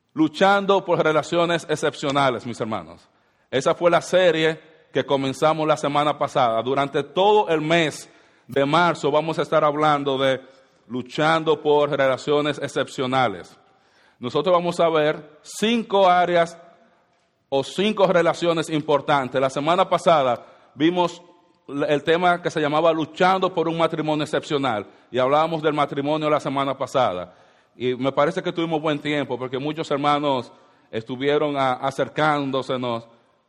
Luchando por relaciones excepcionales, mis hermanos. Esa fue la serie que comenzamos la semana pasada. Durante todo el mes de marzo vamos a estar hablando de luchando por relaciones excepcionales. Nosotros vamos a ver 5 áreas o 5 relaciones importantes. La semana pasada vimos el tema que se llamaba luchando por un matrimonio excepcional y hablábamos del matrimonio la semana pasada. Y me parece que tuvimos buen tiempo porque muchos hermanos estuvieron acercándosenos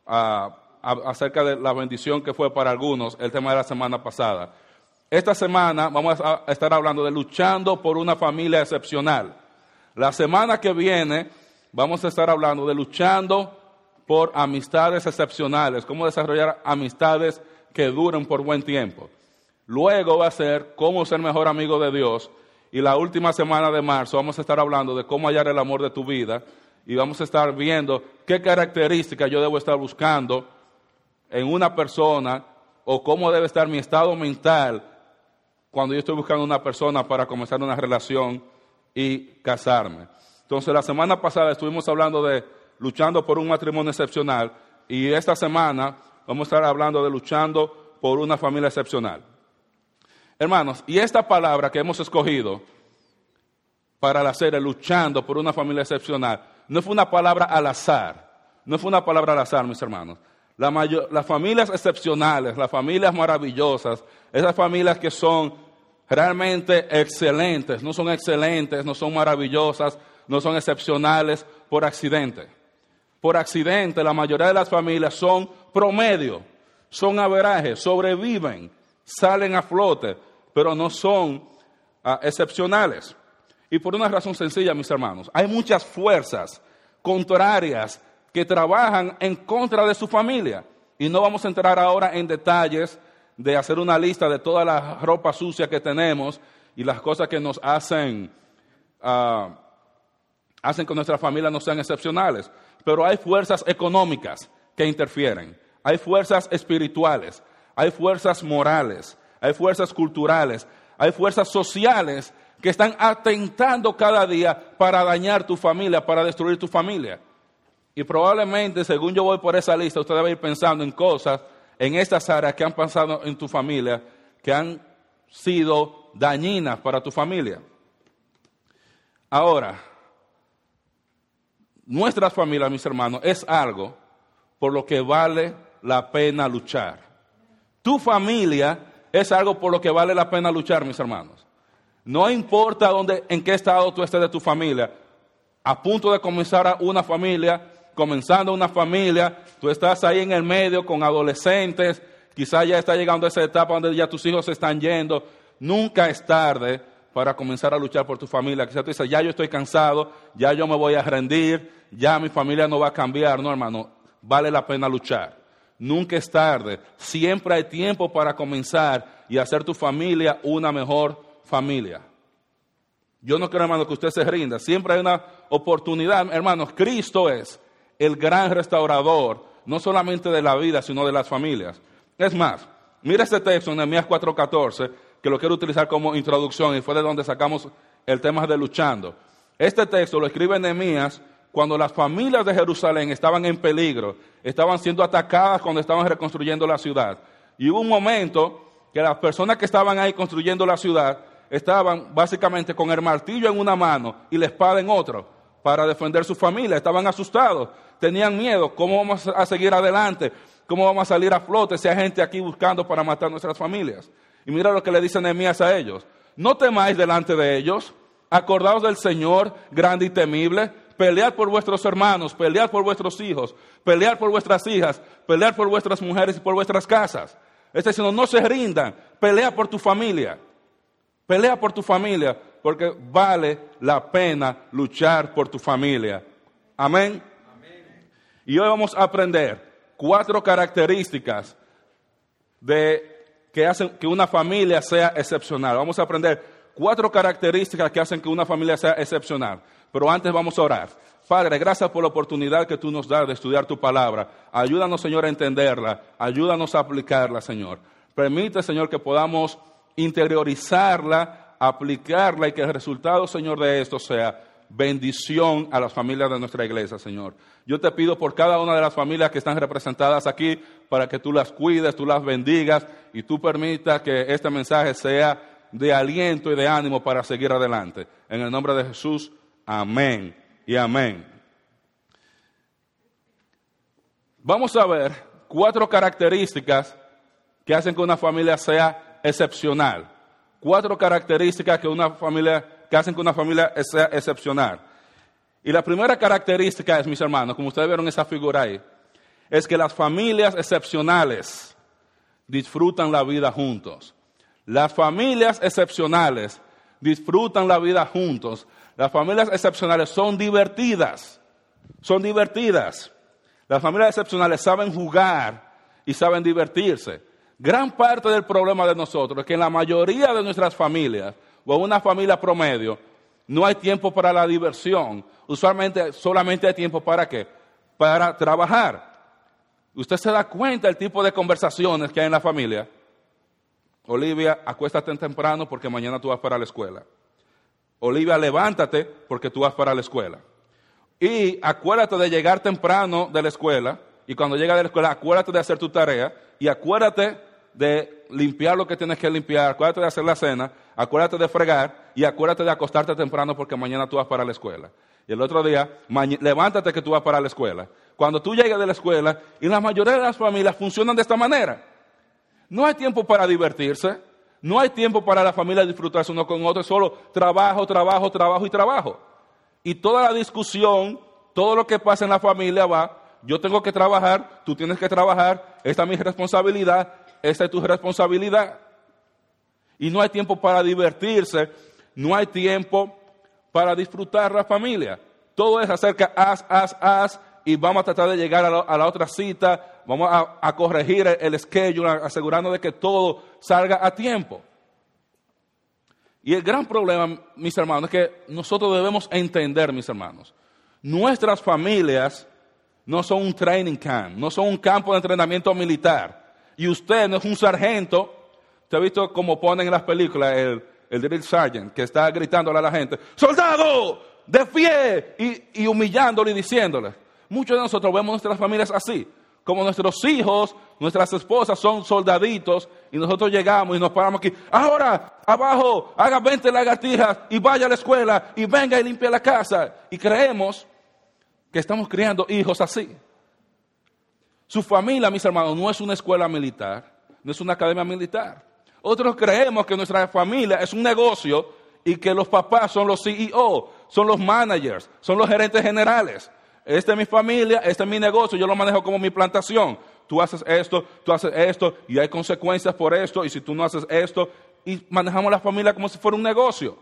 acerca de la bendición que fue para algunos el tema de la semana pasada. Esta semana vamos a estar hablando de luchando por una familia excepcional. La semana que viene vamos a estar hablando de luchando por amistades excepcionales, cómo desarrollar amistades que duren por buen tiempo. Luego va a ser cómo ser mejor amigo de Dios. Y la última semana de marzo vamos a estar hablando de cómo hallar el amor de tu vida. Y vamos a estar viendo qué características yo debo estar buscando en una persona o cómo debe estar mi estado mental cuando yo estoy buscando una persona para comenzar una relación y casarme. Entonces, la semana pasada estuvimos hablando de luchando por un matrimonio excepcional y esta semana vamos a estar hablando de luchando por una familia excepcional. Hermanos, y esta palabra que hemos escogido para la serie luchando por una familia excepcional no fue una palabra al azar, mis hermanos. Las familias excepcionales, las familias maravillosas, esas familias que son realmente excelentes, no son maravillosas, no son excepcionales por accidente. Por accidente, la mayoría de las familias son promedio, son averaje, sobreviven, salen a flote, pero no son excepcionales. Y por una razón sencilla, mis hermanos, hay muchas fuerzas contrarias que trabajan en contra de su familia. Y no vamos a entrar ahora en detalles de hacer una lista de toda la ropa sucia que tenemos y las cosas que nos hacen que nuestra familia no sean excepcionales. Pero hay fuerzas económicas que interfieren, hay fuerzas espirituales, hay fuerzas morales, hay fuerzas culturales, hay fuerzas sociales que están atentando cada día para dañar tu familia, para destruir tu familia. Y probablemente, según yo voy por esa lista, usted debe ir pensando en cosas, en estas áreas que han pasado en tu familia, que han sido dañinas para tu familia. Ahora, nuestras familias, mis hermanos, es algo por lo que vale la pena luchar. Tu familia es algo por lo que vale la pena luchar, mis hermanos. No importa en qué estado tú estés de tu familia, a punto de comenzar comenzando una familia, tú estás ahí en el medio con adolescentes, quizás ya está llegando a esa etapa donde ya tus hijos se están yendo. Nunca es tarde para comenzar a luchar por tu familia. Quizás tú dices, ya yo estoy cansado, ya yo me voy a rendir, ya mi familia no va a cambiar. No, hermano, vale la pena luchar. Nunca es tarde, siempre hay tiempo para comenzar y hacer tu familia una mejor familia. Yo no creo, hermano, que usted se rinda. Siempre hay una oportunidad. Hermanos, Cristo es el gran restaurador, no solamente de la vida, sino de las familias. Es más, mira este texto en Nehemías 4:14, que lo quiero utilizar como introducción y fue de donde sacamos el tema de luchando. Este texto lo escribe Nehemías cuando las familias de Jerusalén estaban en peligro, estaban siendo atacadas cuando estaban reconstruyendo la ciudad. Y hubo un momento que las personas que estaban ahí construyendo la ciudad estaban básicamente con el martillo en una mano y la espada en otra para defender su familia. Estaban asustados, tenían miedo. ¿Cómo vamos a seguir adelante? ¿Cómo vamos a salir a flote si hay gente aquí buscando para matar nuestras familias? Y mira lo que le dice Nehemías a ellos. No temáis delante de ellos, acordaos del Señor grande y temible, pelead por vuestros hermanos, pelead por vuestros hijos, pelead por vuestras hijas, pelead por vuestras mujeres y por vuestras casas. Es decir, no se rindan, pelea por tu familia. Pelea por tu familia, porque vale la pena luchar por tu familia. Amén. Amén. Y hoy vamos a aprender 4 características que hacen que una familia sea excepcional. Vamos a aprender 4 características que hacen que una familia sea excepcional. Pero antes vamos a orar. Padre, gracias por la oportunidad que tú nos das de estudiar tu palabra. Ayúdanos, Señor, a entenderla. Ayúdanos a aplicarla, Señor. Permite, Señor, que podamos interiorizarla, aplicarla y que el resultado, Señor, de esto sea bendición a las familias de nuestra iglesia, Señor. Yo te pido por cada una de las familias que están representadas aquí, para que tú las cuides, tú las bendigas y tú permitas que este mensaje sea de aliento y de ánimo para seguir adelante. En el nombre de Jesús, amén y amén. Vamos a ver 4 características que hacen que una familia sea excepcional. 4 características que hacen que una familia sea excepcional. Y la primera característica es, mis hermanos, como ustedes vieron esa figura ahí, es que las familias excepcionales disfrutan la vida juntos. Las familias excepcionales disfrutan la vida juntos. Las familias excepcionales son divertidas. Son divertidas. Las familias excepcionales saben jugar y saben divertirse. Gran parte del problema de nosotros es que en la mayoría de nuestras familias, o en una familia promedio, no hay tiempo para la diversión. Usualmente solamente hay tiempo ¿para qué? Para trabajar. Usted se da cuenta del tipo de conversaciones que hay en la familia. Olivia, acuéstate temprano porque mañana tú vas para la escuela. Olivia, levántate porque tú vas para la escuela. Y acuérdate de llegar temprano de la escuela. Y cuando llegas de la escuela, acuérdate de hacer tu tarea. Y acuérdate de limpiar lo que tienes que limpiar. Acuérdate de hacer la cena. Acuérdate de fregar. Y acuérdate de acostarte temprano porque mañana tú vas para la escuela. Y el otro día, levántate que tú vas para la escuela. Cuando tú llegas de la escuela, y la mayoría de las familias funcionan de esta manera. No hay tiempo para divertirse. No hay tiempo para la familia disfrutarse uno con otro. Solo trabajo, trabajo, trabajo y trabajo. Y toda la discusión, todo lo que pasa en la familia va, yo tengo que trabajar, tú tienes que trabajar, esta es mi responsabilidad, esta es tu responsabilidad. Y no hay tiempo para divertirse, no hay tiempo para disfrutar la familia. Todo es acerca, haz, y vamos a tratar de llegar a la otra cita, vamos a corregir el schedule, asegurando de que todo salga a tiempo. Y el gran problema, mis hermanos, es que nosotros debemos entender, mis hermanos, nuestras familias no son un training camp, no son un campo de entrenamiento militar. Y usted no es un sargento. ¿Usted ha visto cómo ponen en las películas el drill sergeant que está gritándole a la gente, ¡soldado! ¡De pie! Y humillándole y diciéndole. Muchos de nosotros vemos nuestras familias así. Como nuestros hijos, nuestras esposas son soldaditos y nosotros llegamos y nos paramos aquí. Ahora, abajo, haga 20 lagartijas y vaya a la escuela y venga y limpie la casa. Y creemos que estamos criando hijos así. Su familia, mis hermanos, no es una escuela militar, no es una academia militar. Otros creemos que nuestra familia es un negocio y que los papás son los CEO, son los managers, son los gerentes generales. Esta es mi familia, este es mi negocio, yo lo manejo como mi plantación. Tú haces esto y hay consecuencias por esto, y si tú no haces esto, y manejamos la familia como si fuera un negocio.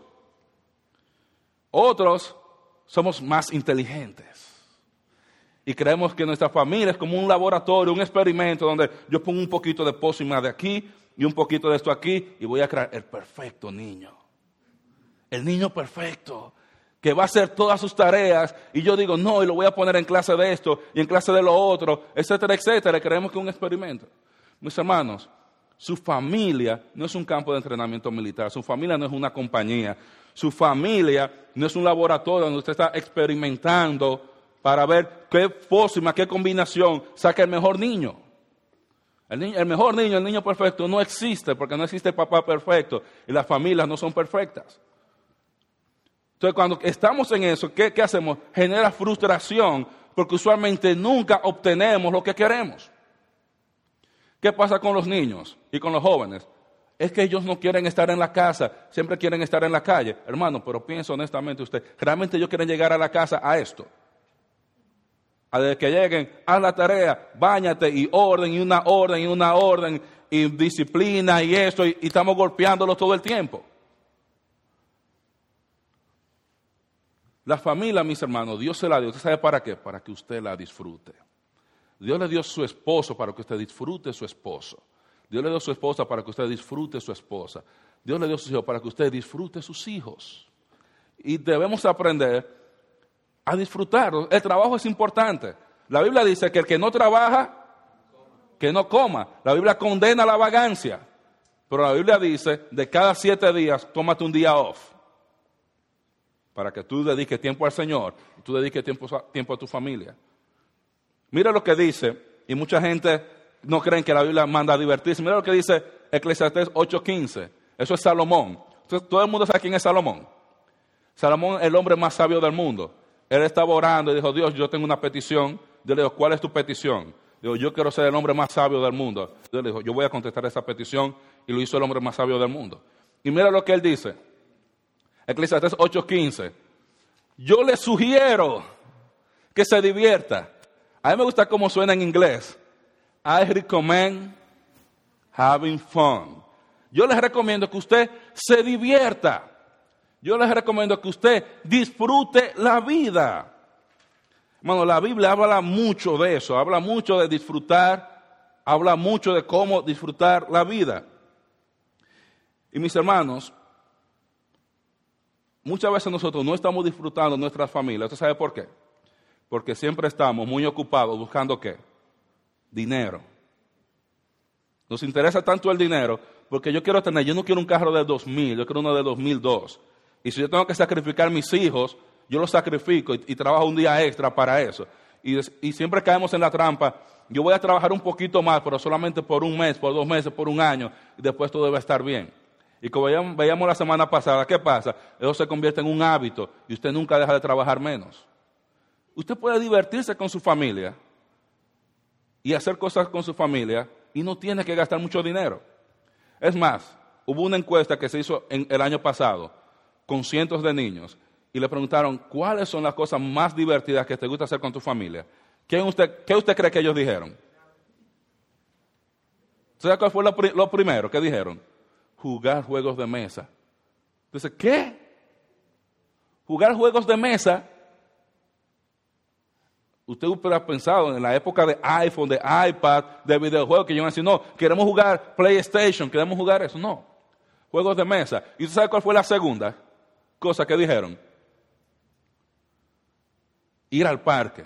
Otros somos más inteligentes y creemos que nuestra familia es como un laboratorio, un experimento donde yo pongo un poquito de pócima de aquí y un poquito de esto aquí y voy a crear el perfecto niño. El niño perfecto, que va a hacer todas sus tareas, y yo digo, no, y lo voy a poner en clase de esto, y en clase de lo otro, etcétera, etcétera, y creemos que es un experimento. Mis hermanos, su familia no es un campo de entrenamiento militar, su familia no es una compañía, su familia no es un laboratorio donde usted está experimentando para ver qué pócima, qué combinación saca el mejor niño. El mejor niño, el niño perfecto, no existe, porque no existe papá perfecto, y las familias no son perfectas. Entonces, cuando estamos en eso, ¿qué hacemos? Genera frustración, porque usualmente nunca obtenemos lo que queremos. ¿Qué pasa con los niños y con los jóvenes? Es que ellos no quieren estar en la casa, siempre quieren estar en la calle. Hermano, pero piensa honestamente usted, ¿realmente ellos quieren llegar a la casa a esto? A de que lleguen, haz la tarea, báñate, y orden, y una orden, y una orden, y disciplina, y esto, y estamos golpeándolos todo el tiempo. La familia, mis hermanos, Dios se la dio. ¿Usted sabe para qué? Para que usted la disfrute. Dios le dio su esposo para que usted disfrute su esposo. Dios le dio su esposa para que usted disfrute su esposa. Dios le dio sus hijos para que usted disfrute sus hijos. Y debemos aprender a disfrutarlo. El trabajo es importante. La Biblia dice que el que no trabaja, que no coma. La Biblia condena la vagancia. Pero la Biblia dice, de cada 7 días, tómate un día off. para que tú dediques tiempo al Señor, y tú dediques tiempo a tu familia. Mira lo que dice, y mucha gente no cree que la Biblia manda a divertirse. Mira lo que dice Eclesiastés 8:15. Eso es Salomón. Entonces, todo el mundo sabe quién es Salomón. Salomón es el hombre más sabio del mundo. Él estaba orando y dijo, Dios, yo tengo una petición. Dios le dijo, ¿cuál es tu petición? Dijo, yo quiero ser el hombre más sabio del mundo. Dios le dijo, yo voy a contestar esa petición, y lo hizo el hombre más sabio del mundo. Y mira lo que él dice. Eclesiastés 8:15. Yo le sugiero que se divierta. A mí me gusta cómo suena en inglés. I recommend having fun. Yo les recomiendo que usted se divierta. Yo les recomiendo que usted disfrute la vida. Hermano, la Biblia habla mucho de eso, habla mucho de disfrutar, habla mucho de cómo disfrutar la vida. Y mis hermanos, muchas veces nosotros no estamos disfrutando nuestras familias. ¿Usted sabe por qué? Porque siempre estamos muy ocupados buscando ¿qué? Dinero. Nos interesa tanto el dinero porque yo no quiero un carro de 2000, yo quiero uno de 2002. Y si yo tengo que sacrificar mis hijos, yo los sacrifico y trabajo un día extra para eso. Y siempre caemos en la trampa, yo voy a trabajar un poquito más, pero solamente por un mes, por 2 meses, por un año, y después todo debe estar bien. Y como veíamos la semana pasada, ¿qué pasa? Eso se convierte en un hábito y usted nunca deja de trabajar menos. Usted puede divertirse con su familia y hacer cosas con su familia y no tiene que gastar mucho dinero. Es más, hubo una encuesta que se hizo el año pasado con cientos de niños y le preguntaron, ¿cuáles son las cosas más divertidas que te gusta hacer con tu familia? ¿Qué usted cree que ellos dijeron? ¿Sabe cuál fue lo primero que dijeron? Jugar juegos de mesa. Entonces, ¿qué? ¿Jugar juegos de mesa? Usted hubiera pensado en la época de iPhone, de iPad, de videojuegos, que yo iban a decir, no, queremos jugar PlayStation, queremos jugar eso. No, juegos de mesa. ¿Y usted sabe cuál fue la segunda cosa que dijeron? Ir al parque.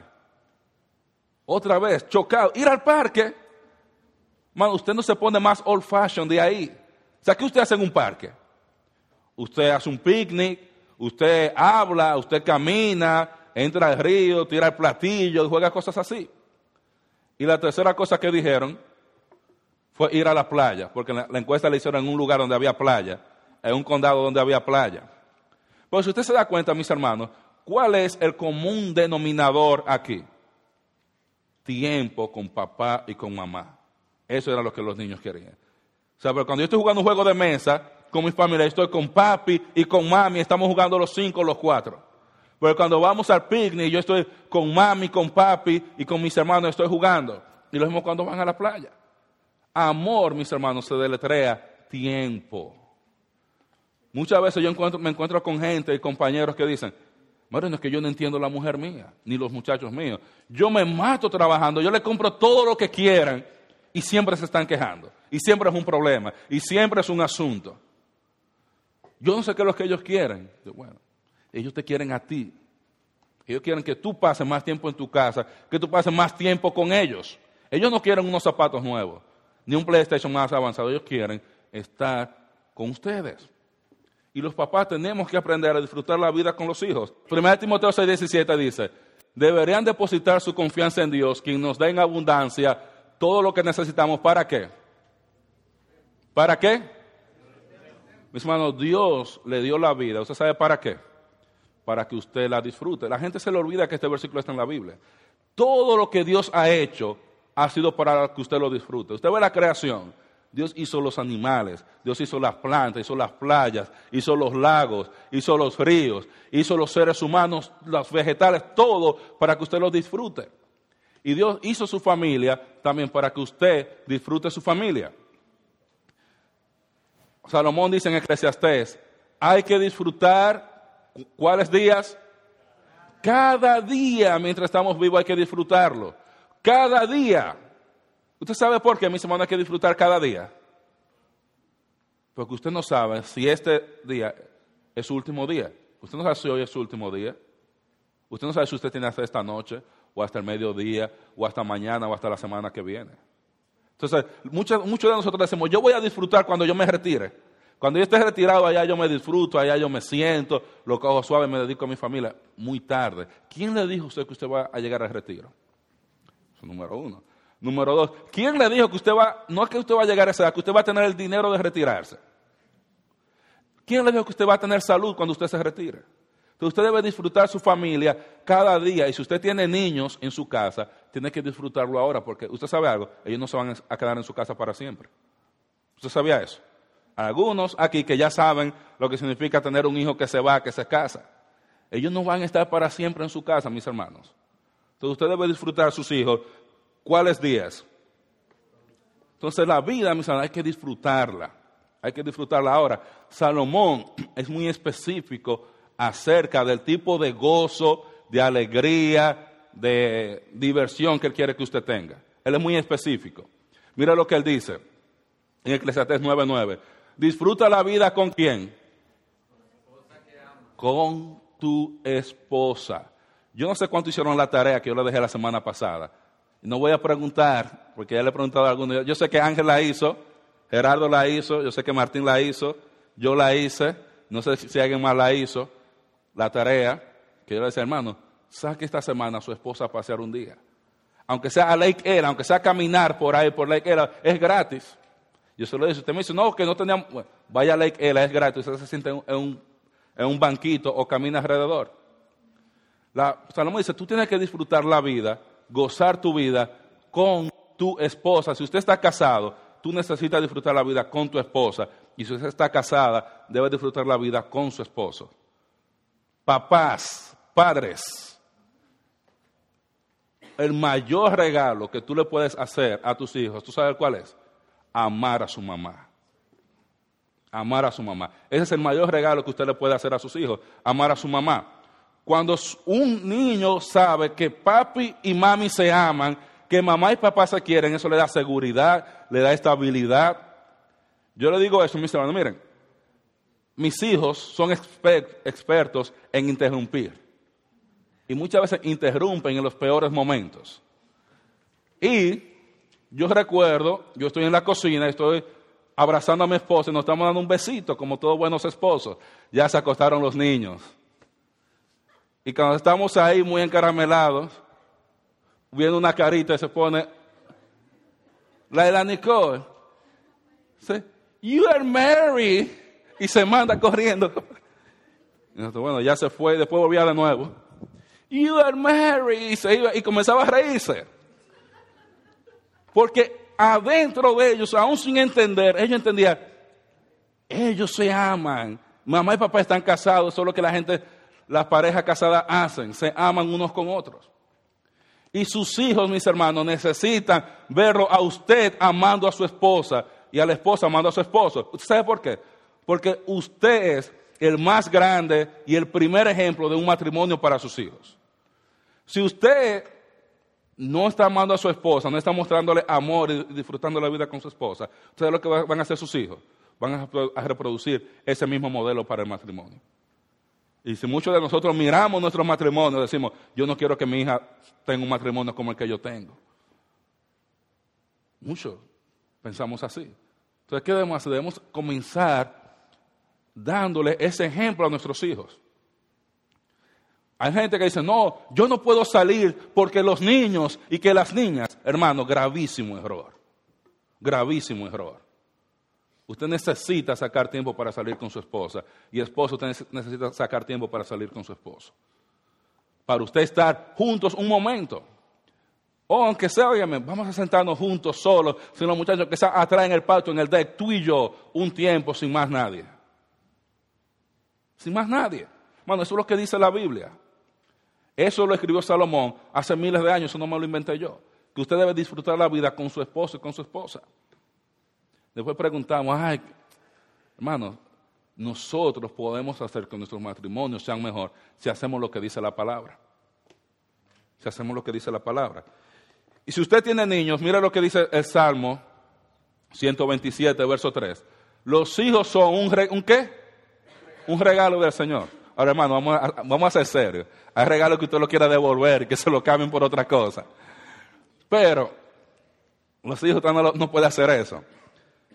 Otra vez, chocado, ir al parque. Mano, usted no se pone más old fashion de ahí. O sea, ¿qué usted hace en un parque? Usted hace un picnic, usted habla, usted camina, entra al río, tira el platillo, juega cosas así. Y la tercera cosa que dijeron fue ir a la playa, porque la encuesta la hicieron en un lugar donde había playa, en un condado donde había playa. Pero si usted se da cuenta, mis hermanos, ¿cuál es el común denominador aquí? Tiempo con papá y con mamá. Eso era lo que los niños querían. O sea, pero cuando yo estoy jugando un juego de mesa con mi familia, estoy con papi y con mami, estamos jugando los 5 o los 4. Pero cuando vamos al picnic, yo estoy con mami, con papi y con mis hermanos estoy jugando. Y lo mismo cuando van a la playa. Amor, mis hermanos, se deletrea tiempo. Muchas veces yo me encuentro con gente y compañeros que dicen, bueno, es que yo no entiendo la mujer mía, ni los muchachos míos. Yo me mato trabajando, yo le compro todo lo que quieran y siempre se están quejando. Y siempre es un problema, y siempre es un asunto. Yo no sé qué es lo que ellos quieren. Bueno, ellos te quieren a ti. Ellos quieren que tú pases más tiempo en tu casa, que tú pases más tiempo con ellos. Ellos no quieren unos zapatos nuevos, ni un PlayStation más avanzado. Ellos quieren estar con ustedes. Y los papás tenemos que aprender a disfrutar la vida con los hijos. 1 Timoteo 6:17 dice, deberían depositar su confianza en Dios, quien nos da en abundancia todo lo que necesitamos. ¿Para qué? ¿Para qué? Mis hermanos, Dios le dio la vida. ¿Usted sabe para qué? Para que usted la disfrute. La gente se le olvida que este versículo está en la Biblia. Todo lo que Dios ha hecho ha sido para que usted lo disfrute. Usted ve la creación. Dios hizo los animales, Dios hizo las plantas, hizo las playas, hizo los lagos, hizo los ríos, hizo los seres humanos, los vegetales, todo para que usted los disfrute. Y Dios hizo su familia también para que usted disfrute su familia. Salomón dice en Eclesiastés, hay que disfrutar, ¿cuáles días? Cada día mientras estamos vivos hay que disfrutarlo. Cada día. ¿Usted sabe por qué, mis hermanos, hay que disfrutar cada día? Porque usted no sabe si este día es su último día. Usted no sabe si hoy es su último día. Usted no sabe si usted tiene hasta esta noche, o hasta el mediodía, o hasta mañana, o hasta la semana que viene. Entonces, muchos de nosotros decimos, yo voy a disfrutar cuando yo me retire. Cuando yo esté retirado, allá yo me disfruto, allá yo me siento, lo cojo suave, me dedico a mi familia. Muy tarde. ¿Quién le dijo a usted que usted va a llegar al retiro? Eso es número uno. Número dos, ¿quién le dijo que usted va, no es que usted va a llegar a esa edad, que usted va a tener el dinero de retirarse? ¿Quién le dijo que usted va a tener salud cuando usted se retire? Entonces usted debe disfrutar su familia cada día, y si usted tiene niños en su casa, tiene que disfrutarlo ahora, porque usted sabe algo, ellos no se van a quedar en su casa para siempre. ¿Usted sabía eso? Algunos aquí que ya saben lo que significa tener un hijo que se va, que se casa. Ellos no van a estar para siempre en su casa, mis hermanos. Entonces usted debe disfrutar a sus hijos. ¿Cuáles días? Entonces la vida, mis hermanos, hay que disfrutarla. Hay que disfrutarla ahora. Salomón es muy específico acerca del tipo de gozo, de alegría, de diversión que él quiere que usted tenga. Él es muy específico. Mira lo que él dice en Eclesiastés 9:9. Disfruta la vida ¿con quién? Con tu esposa. Yo no sé cuánto hicieron la tarea que yo le dejé la semana pasada. No voy a preguntar, porque ya le he preguntado a algunos. Yo sé que Ángel la hizo, Gerardo la hizo, yo sé que Martín la hizo, yo la hice, no sé si alguien más la hizo. La tarea, que yo le decía, hermano, saque esta semana a su esposa a pasear un día. Aunque sea a Lake Ela, aunque sea a caminar por ahí, por Lake Ela, es gratis. Yo se lo dije, usted me dice, no, que no teníamos, bueno, vaya a Lake Ela, es gratis, usted se siente en un banquito o camina alrededor. Salomón dice, tú tienes que disfrutar la vida, gozar tu vida con tu esposa. Si usted está casado, tú necesitas disfrutar la vida con tu esposa. Y si usted está casada, debe disfrutar la vida con su esposo. Papás, padres, el mayor regalo que tú le puedes hacer a tus hijos, ¿tú sabes cuál es? Amar a su mamá. Amar a su mamá. Ese es el mayor regalo que usted le puede hacer a sus hijos, amar a su mamá. Cuando un niño sabe que papi y mami se aman, que mamá y papá se quieren, eso le da seguridad, le da estabilidad. Yo le digo eso, mis hermanos, miren, mis hijos son expertos en interrumpir. Y muchas veces interrumpen en los peores momentos. Y yo recuerdo, yo estoy en la cocina, estoy abrazando a mi esposa y nos estamos dando un besito, como todos buenos esposos. Ya se acostaron los niños. Y cuando estamos ahí muy encaramelados, viendo una carita y se pone, la de la Nicole, dice, you are married, y se manda corriendo. Y nosotros, bueno, ya se fue, después volvía de nuevo. You are married, y se iba y comenzaba a reírse. Porque adentro de ellos, aún sin entender, ellos entendían, ellos se aman. Mamá y papá están casados, eso es lo que las parejas casadas hacen, se aman unos con otros. Y sus hijos, mis hermanos, necesitan verlo a usted amando a su esposa y a la esposa amando a su esposo. ¿Usted sabe por qué? Porque usted es el más grande y el primer ejemplo de un matrimonio para sus hijos. Si usted no está amando a su esposa, no está mostrándole amor y disfrutando la vida con su esposa, ¿usted sabe lo que van a hacer sus hijos? Van a reproducir ese mismo modelo para el matrimonio. Y si muchos de nosotros miramos nuestro matrimonio, decimos, yo no quiero que mi hija tenga un matrimonio como el que yo tengo. Muchos pensamos así. Entonces, ¿qué debemos hacer? Debemos comenzar dándole ese ejemplo a nuestros hijos. Hay gente que dice, no, yo no puedo salir porque los niños y que las niñas, hermano, gravísimo error. Gravísimo error. Usted necesita sacar tiempo para salir con su esposa. Y esposo, usted necesita sacar tiempo para salir con su esposo. Para usted estar juntos un momento. O aunque sea, óigame, vamos a sentarnos juntos solos, sin los muchachos que están atrás en el patio, en el deck, tú y yo, un tiempo sin más nadie. Sin más nadie. Bueno, eso es lo que dice la Biblia. Eso lo escribió Salomón hace miles de años, eso no me lo inventé yo. Que usted debe disfrutar la vida con su esposo y con su esposa. Después preguntamos, ay, hermanos, nosotros podemos hacer que nuestros matrimonios sean mejor si hacemos lo que dice la palabra. Si hacemos lo que dice la palabra. Y si usted tiene niños, mira lo que dice el Salmo 127, verso 3. Los hijos son ¿un qué? Un regalo del Señor. Ahora, hermano, vamos a ser serios. Hay regalos que usted lo quiera devolver y que se lo cambien por otra cosa. Pero los hijos no pueden hacer eso.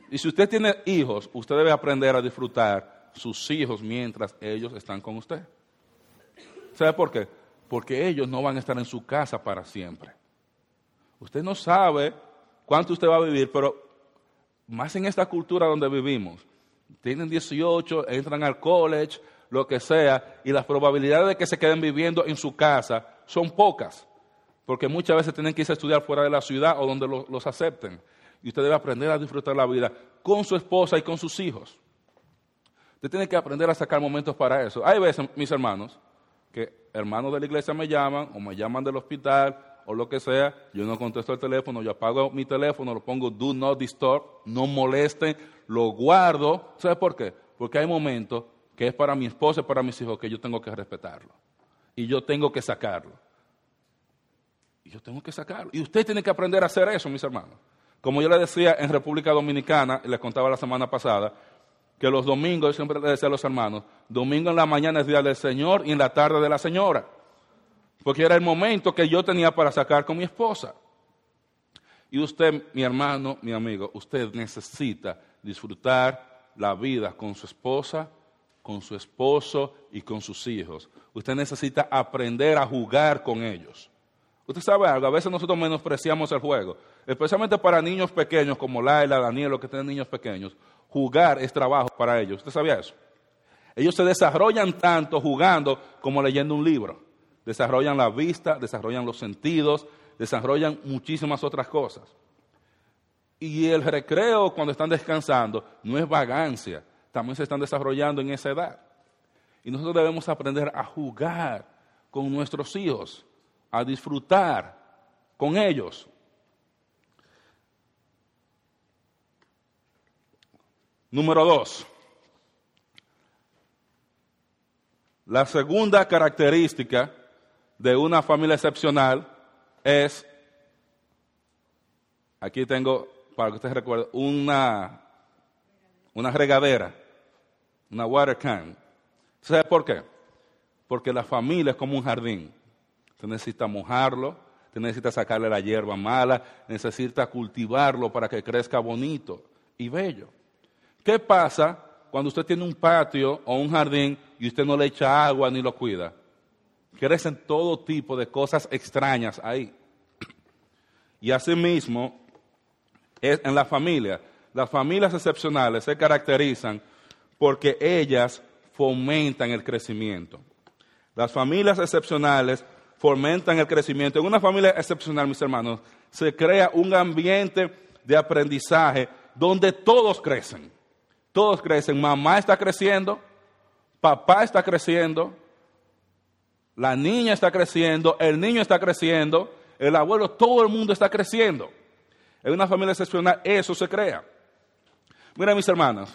Y si usted tiene hijos, usted debe aprender a disfrutar sus hijos mientras ellos están con usted. ¿Sabe por qué? Porque ellos no van a estar en su casa para siempre. Usted no sabe cuánto usted va a vivir, pero más en esta cultura donde vivimos. Tienen 18, entran al college, lo que sea, y las probabilidades de que se queden viviendo en su casa son pocas, porque muchas veces tienen que irse a estudiar fuera de la ciudad o donde los acepten. Y usted debe aprender a disfrutar la vida con su esposa y con sus hijos. Usted tiene que aprender a sacar momentos para eso. Hay veces, mis hermanos, que hermanos de la iglesia me llaman o me llaman del hospital o lo que sea, yo no contesto el teléfono, yo apago mi teléfono, lo pongo do not disturb, no molesten, lo guardo. ¿Sabe por qué? Porque hay momentos que es para mi esposa y para mis hijos que yo tengo que respetarlo. Y yo tengo que sacarlo. Y yo tengo que sacarlo. Y usted tiene que aprender a hacer eso, mis hermanos. Como yo le decía en República Dominicana, y les contaba la semana pasada, que los domingos, yo siempre le decía a los hermanos, domingo en la mañana es día del Señor y en la tarde de la señora. Porque era el momento que yo tenía para sacar con mi esposa. Y usted, mi hermano, mi amigo, usted necesita disfrutar la vida con su esposa, con su esposo y con sus hijos. Usted necesita aprender a jugar con ellos. Usted sabe algo, a veces nosotros menospreciamos el juego, especialmente para niños pequeños como Laila, Daniel, los que tienen niños pequeños. Jugar es trabajo para ellos. ¿Usted sabía eso? Ellos se desarrollan tanto jugando como leyendo un libro. Desarrollan la vista, desarrollan los sentidos, desarrollan muchísimas otras cosas. Y el recreo, cuando están descansando, no es vagancia, también se están desarrollando en esa edad. Y nosotros debemos aprender a jugar con nuestros hijos, a disfrutar con ellos. Número 2. La segunda característica de una familia excepcional es, aquí tengo, para que ustedes recuerden, una regadera, una water can. ¿Sabe por qué? Porque la familia es como un jardín. Usted necesita mojarlo, usted necesita sacarle la hierba mala, necesita cultivarlo para que crezca bonito y bello. ¿Qué pasa cuando usted tiene un patio o un jardín y usted no le echa agua ni lo cuida? Crecen todo tipo de cosas extrañas ahí. Y asimismo, en la familia, las familias excepcionales se caracterizan porque ellas fomentan el crecimiento. Las familias excepcionales fomentan el crecimiento. En una familia excepcional, mis hermanos, se crea un ambiente de aprendizaje donde todos crecen. Todos crecen. Mamá está creciendo, papá está creciendo, la niña está creciendo, el niño está creciendo, el abuelo, todo el mundo está creciendo. En una familia excepcional eso se crea. Mira, mis hermanas,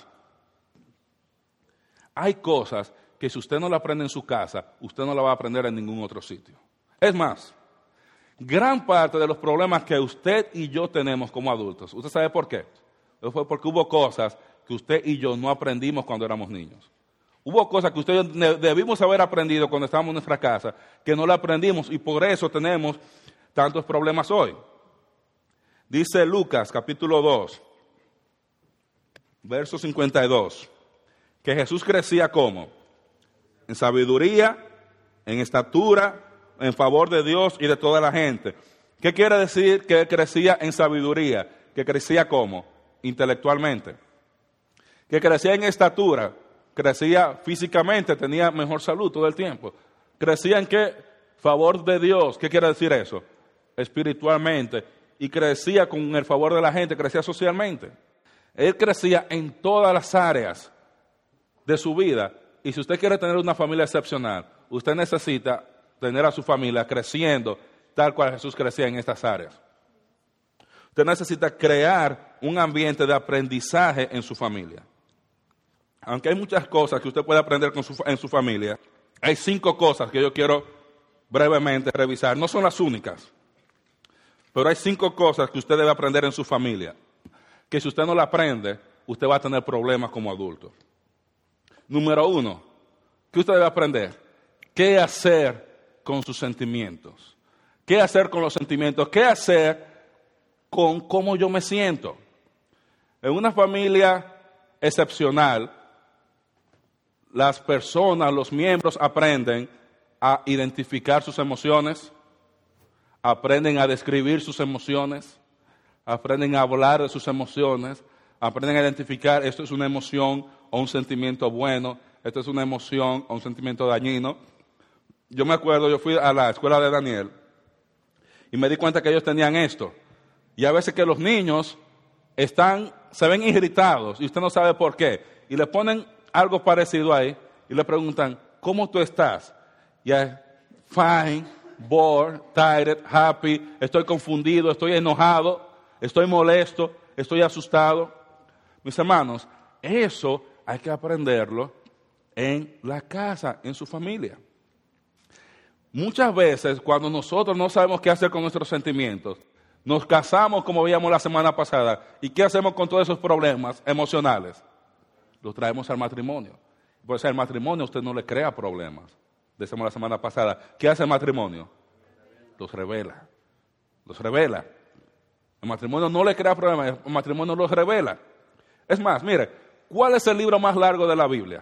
hay cosas que si usted no la aprende en su casa, usted no la va a aprender en ningún otro sitio. Es más, gran parte de los problemas que usted y yo tenemos como adultos, ¿usted sabe por qué? Fue porque hubo cosas que usted y yo no aprendimos cuando éramos niños. Hubo cosas que usted y yo debimos haber aprendido cuando estábamos en nuestra casa, que no la aprendimos y por eso tenemos tantos problemas hoy. Dice Lucas, capítulo 2, verso 52, que Jesús crecía ¿cómo? En sabiduría, en estatura, en favor de Dios y de toda la gente. ¿Qué quiere decir que crecía en sabiduría? Que crecía ¿cómo? Intelectualmente. Que crecía en estatura, crecía físicamente, tenía mejor salud todo el tiempo. Crecía en qué? Favor de Dios. ¿Qué quiere decir eso? Espiritualmente. Y crecía con el favor de la gente, crecía socialmente. Él crecía en todas las áreas de su vida. Y si usted quiere tener una familia excepcional, usted necesita tener a su familia creciendo tal cual Jesús crecía en estas áreas. Usted necesita crear un ambiente de aprendizaje en su familia. Aunque hay muchas cosas que usted puede aprender en su familia, hay 5 cosas que yo quiero brevemente revisar. No son las únicas, pero hay 5 cosas que usted debe aprender en su familia, que si usted no la aprende, usted va a tener problemas como adulto. Número 1, ¿qué usted debe aprender? ¿Qué hacer con sus sentimientos? ¿Qué hacer con los sentimientos? ¿Qué hacer con cómo yo me siento? En una familia excepcional, las personas, los miembros aprenden a identificar sus emociones, aprenden a describir sus emociones, aprenden a hablar de sus emociones, aprenden a identificar esto es una emoción o un sentimiento bueno, esto es una emoción o un sentimiento dañino. Yo me acuerdo, yo fui a la escuela de Daniel y me di cuenta que ellos tenían esto. Y a veces que los niños se ven irritados y usted no sabe por qué. Y le ponen algo parecido ahí y le preguntan, ¿cómo tú estás? Y es, fine, bored, tired, happy, estoy confundido, estoy enojado, estoy molesto, estoy asustado. Mis hermanos, eso hay que aprenderlo en la casa, en su familia. Muchas veces cuando nosotros no sabemos qué hacer con nuestros sentimientos, nos casamos como veíamos la semana pasada. ¿Y qué hacemos con todos esos problemas emocionales? Los traemos al matrimonio. Por eso el matrimonio a usted no le crea problemas. Decíamos la semana pasada, ¿qué hace el matrimonio? Los revela. Los revela. El matrimonio no le crea problemas, el matrimonio los revela. Es más, mire, ¿cuál es el libro más largo de la Biblia?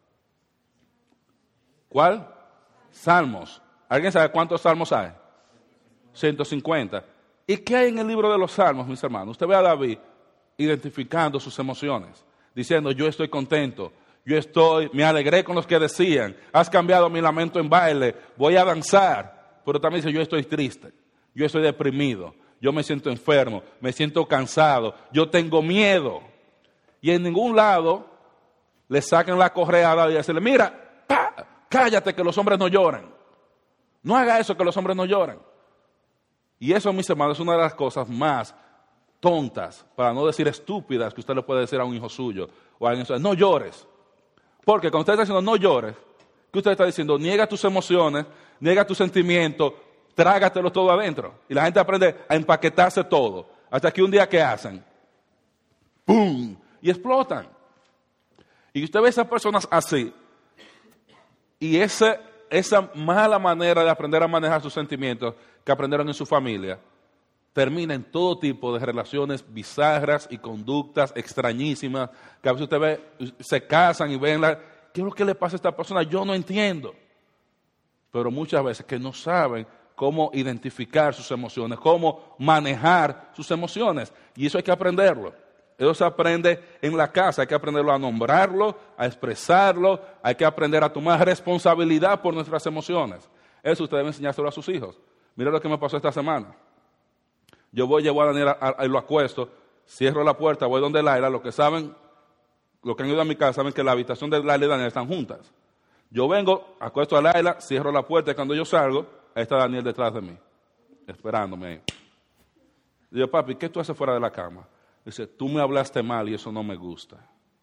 ¿Cuál? Salmos. ¿Alguien sabe cuántos salmos hay? 150. ¿Y qué hay en el libro de los salmos, mis hermanos? Usted ve a David identificando sus emociones, diciendo, yo estoy contento, me alegré con los que decían, has cambiado mi lamento en baile, voy a danzar. Pero también dice, yo estoy triste, yo estoy deprimido, yo me siento enfermo, me siento cansado, yo tengo miedo. Y en ningún lado le sacan la correa a David y decirle, mira, cállate que los hombres no lloran. No haga eso que los hombres no lloran. Y eso, mis hermanos, es una de las cosas más tontas, para no decir estúpidas, que usted le puede decir a un hijo suyo o a alguien suyo. No llores. Porque cuando usted está diciendo no llores, ¿qué usted está diciendo? Niega tus emociones, niega tus sentimientos, trágatelo todo adentro. Y la gente aprende a empaquetarse todo. Hasta que un día, ¿qué hacen? ¡Pum! Y explotan. Y usted ve a esas personas así. Y esa mala manera de aprender a manejar sus sentimientos que aprendieron en su familia, termina en todo tipo de relaciones bizarras y conductas extrañísimas, que a veces usted ve, se casan y ven, ¿qué es lo que le pasa a esta persona? Yo no entiendo. Pero muchas veces que no saben cómo identificar sus emociones, cómo manejar sus emociones. Y eso hay que aprenderlo. Eso se aprende en la casa, hay que aprenderlo a nombrarlo, a expresarlo, hay que aprender a tomar responsabilidad por nuestras emociones. Eso usted debe enseñárselo a sus hijos. Mira lo que me pasó esta semana. Yo llevo a Daniel y lo acuesto, cierro la puerta, voy donde Laila, los que han ido a mi casa saben que la habitación de Laila y Daniel están juntas. Yo vengo, acuesto a Laila, cierro la puerta y cuando yo salgo, ahí está Daniel detrás de mí, esperándome ahí. Digo, papi, ¿qué tú haces fuera de la cama? Dice, tú me hablaste mal y eso no me gusta.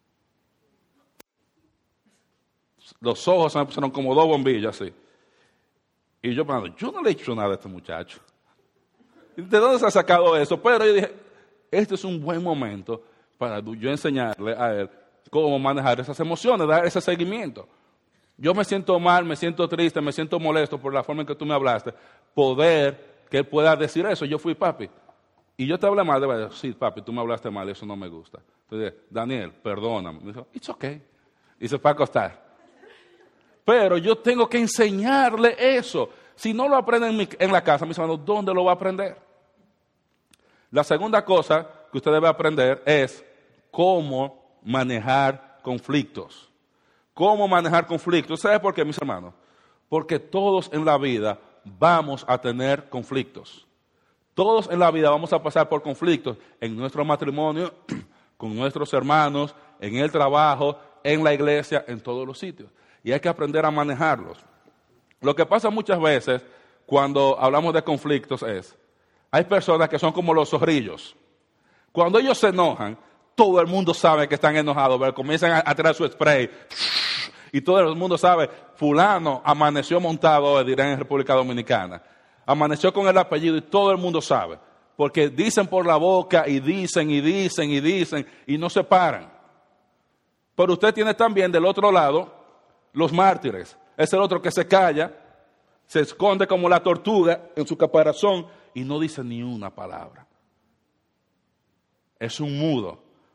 Los ojos se me pusieron como dos bombillas así. Y yo pensando, yo no le he hecho nada a este muchacho. ¿De dónde se ha sacado eso? Pero yo dije, este es un buen momento para yo enseñarle a él cómo manejar esas emociones, dar ese seguimiento. Yo me siento mal, me siento triste, me siento molesto por la forma en que tú me hablaste. Poder que él pueda decir eso. Yo fui papi. Y yo te hablé mal, de decir, sí, papi, tú me hablaste mal, eso no me gusta. Entonces, Daniel, perdóname. Me dijo, it's okay. Y se fue a acostar. Pero yo tengo que enseñarle eso. Si no lo aprende en la casa, mis hermanos, ¿dónde lo va a aprender? La segunda cosa que usted debe aprender es cómo manejar conflictos. ¿Cómo manejar conflictos? ¿Sabe por qué, mis hermanos? Porque todos en la vida vamos a tener conflictos. Todos en la vida vamos a pasar por conflictos en nuestro matrimonio, con nuestros hermanos, en el trabajo, en la iglesia, en todos los sitios. Y hay que aprender a manejarlos. Lo que pasa muchas veces cuando hablamos de conflictos es, hay personas que son como los zorrillos. Cuando ellos se enojan, todo el mundo sabe que están enojados, pero comienzan a tirar su spray. Y todo el mundo sabe, fulano amaneció montado, dirán en República Dominicana. Amaneció con el apellido y todo el mundo sabe. Porque dicen por la boca y dicen y dicen y dicen y no se paran. Pero usted tiene también del otro lado los mártires. Es el otro que se calla, se esconde como la tortuga en su caparazón y no dice ni una palabra. Es un mudo.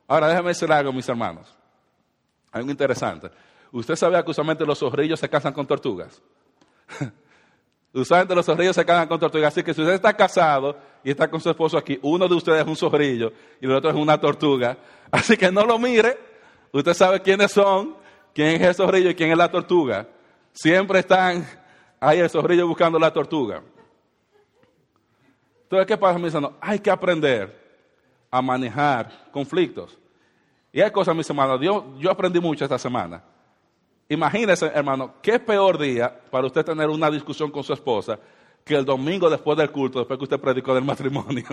Ahora, déjame decir algo, mis hermanos. Algo interesante. ¿Usted sabía que usualmente los zorrillos se casan con tortugas? Usualmente los zorrillos se casan con tortugas. Así que si usted está casado y está con su esposo aquí, uno de ustedes es un zorrillo y el otro es una tortuga. Así que no lo mire. Usted sabe quiénes son, quién es el zorrillo y quién es la tortuga. Siempre están ahí el zorrillo buscando la tortuga. Entonces, ¿qué pasa, mis hermanos? Hay que aprender a manejar conflictos. Y hay cosas, mis hermanos, yo aprendí mucho esta semana. Imagínese, hermano, qué peor día para usted tener una discusión con su esposa que el domingo después del culto, después que usted predicó del matrimonio.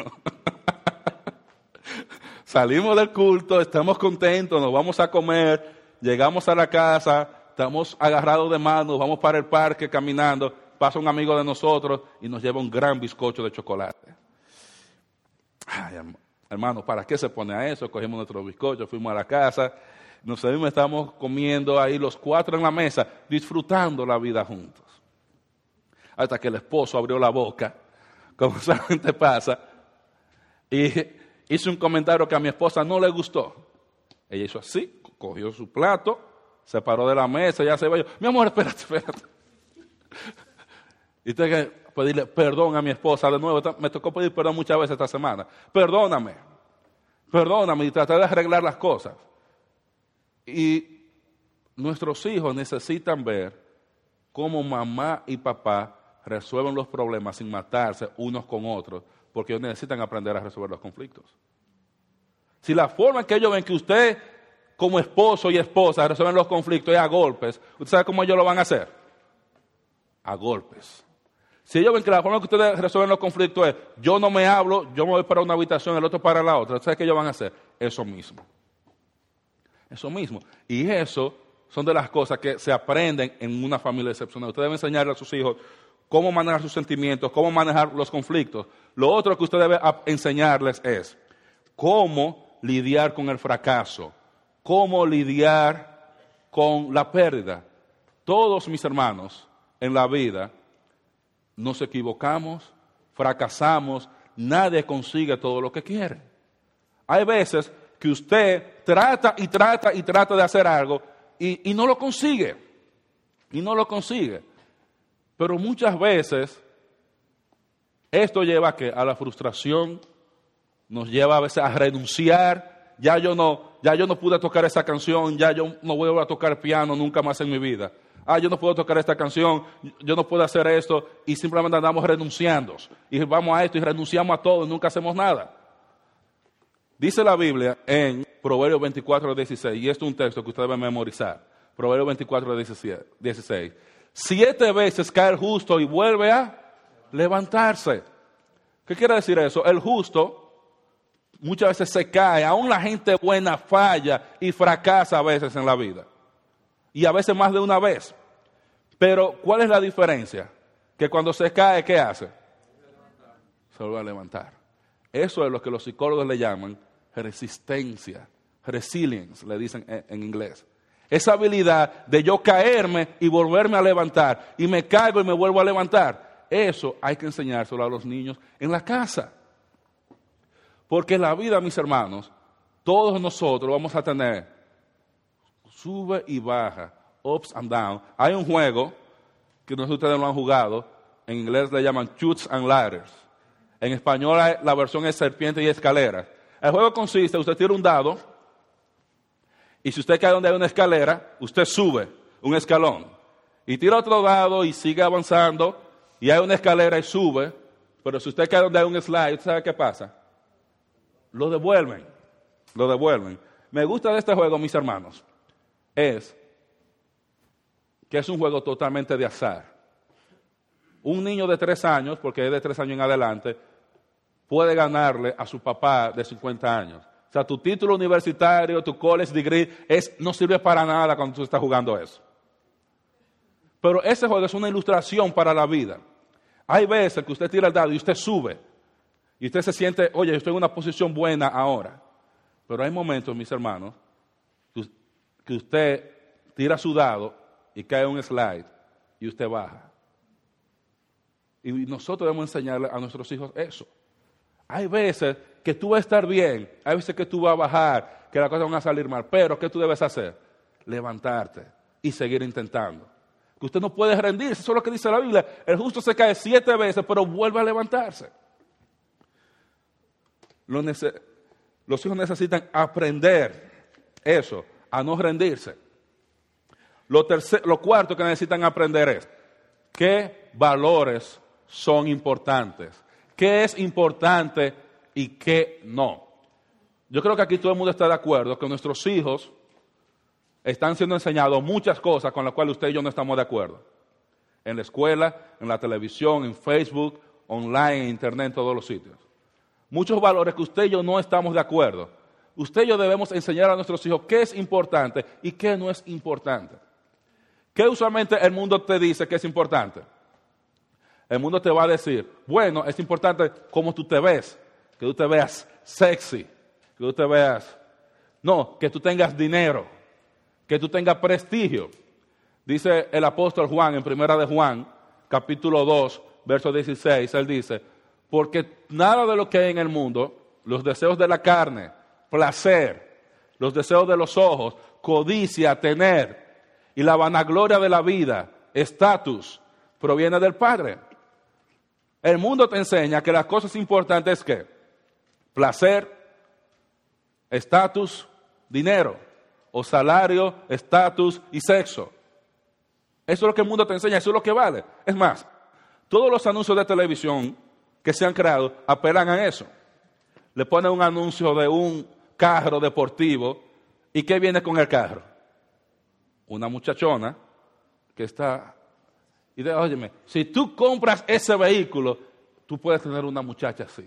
Salimos del culto, estamos contentos, nos vamos a comer, llegamos a la casa, estamos agarrados de manos, vamos para el parque caminando, pasa un amigo de nosotros y nos lleva un gran bizcocho de chocolate. Ay, hermano, ¿para qué se pone a eso? Cogimos nuestro bizcocho, fuimos a la casa, nos estamos comiendo ahí los 4 en la mesa, disfrutando la vida juntos. Hasta que el esposo abrió la boca, como solamente pasa, y hizo un comentario que a mi esposa no le gustó. Ella hizo así, cogió su plato, se paró de la mesa, ya se iba. Mi amor, espérate. Y tengo que pedirle perdón a mi esposa de nuevo. Me tocó pedir perdón muchas veces esta semana. Perdóname, y tratar de arreglar las cosas. Y nuestros hijos necesitan ver cómo mamá y papá resuelven los problemas sin matarse unos con otros, porque ellos necesitan aprender a resolver los conflictos. Si la forma en que ellos ven que usted, como esposo y esposa, resuelven los conflictos es a golpes, ¿usted sabe cómo ellos lo van a hacer? A golpes. Si ellos ven que la forma en que ustedes resuelven los conflictos es, yo no me hablo, yo me voy para una habitación, el otro para la otra, ¿sabe qué ellos van a hacer? Eso mismo. Y eso son de las cosas que se aprenden en una familia excepcional. Usted debe enseñarle a sus hijos cómo manejar sus sentimientos, cómo manejar los conflictos. Lo otro que usted debe enseñarles es cómo lidiar con el fracaso, cómo lidiar con la pérdida. Todos, mis hermanos, en la vida nos equivocamos, fracasamos, nadie consigue todo lo que quiere. Hay veces que usted trata de hacer algo y no lo consigue. Pero muchas veces esto lleva a ¿qué? A la frustración, nos lleva a veces a renunciar. Ya yo no pude tocar esa canción, ya yo no vuelvo a tocar piano nunca más en mi vida. Yo no puedo tocar esta canción, yo no puedo hacer esto, y simplemente andamos renunciando. Y vamos a esto y renunciamos a todo y nunca hacemos nada. Dice la Biblia en Proverbios 24:16, y esto es un texto que usted debe memorizar. Proverbios 24:16. 7 veces cae el justo y vuelve a levantarse. ¿Qué quiere decir eso? El justo muchas veces se cae, aún la gente buena falla y fracasa a veces en la vida. Y a veces más de una vez. Pero, ¿cuál es la diferencia? Que cuando se cae, ¿qué hace? Se vuelve a levantar. Eso es lo que los psicólogos le llaman resistencia, resilience, le dicen en inglés. Esa habilidad de yo caerme y volverme a levantar, y me caigo y me vuelvo a levantar. Eso hay que enseñárselo a los niños en la casa. Porque en la vida, mis hermanos, todos nosotros vamos a tener sube y baja, ups and down. Hay un juego que no sé si ustedes lo han jugado, en inglés le llaman Chutes and Ladders. En español la versión es serpiente y escalera. El juego consiste, usted tira un dado, y si usted cae donde hay una escalera, usted sube un escalón. Y tira otro dado y sigue avanzando, y hay una escalera y sube, pero si usted cae donde hay un slide, ¿usted sabe qué pasa? Lo devuelven. Me gusta de este juego, mis hermanos, es que es un juego totalmente de azar. Un niño de 3 años, porque es de 3 años en adelante, puede ganarle a su papá de 50 años. O sea, tu título universitario, tu college degree, no sirve para nada cuando tú estás jugando eso. Pero ese juego es una ilustración para la vida. Hay veces que usted tira el dado y usted sube. Y usted se siente, oye, yo estoy en una posición buena ahora. Pero hay momentos, mis hermanos, que usted tira su dado y cae un slide y usted baja. Y nosotros debemos enseñarle a nuestros hijos eso. Hay veces que tú vas a estar bien, hay veces que tú vas a bajar, que las cosas van a salir mal. Pero, ¿qué tú debes hacer? Levantarte y seguir intentando. Que usted no puede rendirse, eso es lo que dice la Biblia. El justo se cae 7 veces, pero vuelve a levantarse. Los hijos necesitan aprender eso, a no rendirse. Lo cuarto que necesitan aprender es qué valores son importantes, qué es importante y qué no. Yo creo que aquí todo el mundo está de acuerdo que nuestros hijos están siendo enseñados muchas cosas con las cuales usted y yo no estamos de acuerdo. En la escuela, en la televisión, en Facebook, online, en internet, en todos los sitios. Muchos valores que usted y yo no estamos de acuerdo. Usted y yo debemos enseñar a nuestros hijos qué es importante y qué no es importante. ¿Qué usualmente el mundo te dice que es importante? El mundo te va a decir, bueno, es importante cómo tú te ves, que tú te veas sexy, que tú te veas, no, que tú tengas dinero, que tú tengas prestigio. Dice el apóstol Juan en Primera de Juan, capítulo 2, verso 16, él dice, porque nada de lo que hay en el mundo, los deseos de la carne, placer, los deseos de los ojos, codicia, tener, y la vanagloria de la vida, estatus, proviene del Padre. El mundo te enseña que las cosas importantes es que placer, estatus, dinero, o salario, estatus y sexo. Eso es lo que el mundo te enseña, eso es lo que vale. Es más, todos los anuncios de televisión que se han creado apelan a eso. Le ponen un anuncio de un carro deportivo y ¿qué viene con el carro? Una muchachona que está... Y dice, óyeme, si tú compras ese vehículo, tú puedes tener una muchacha así.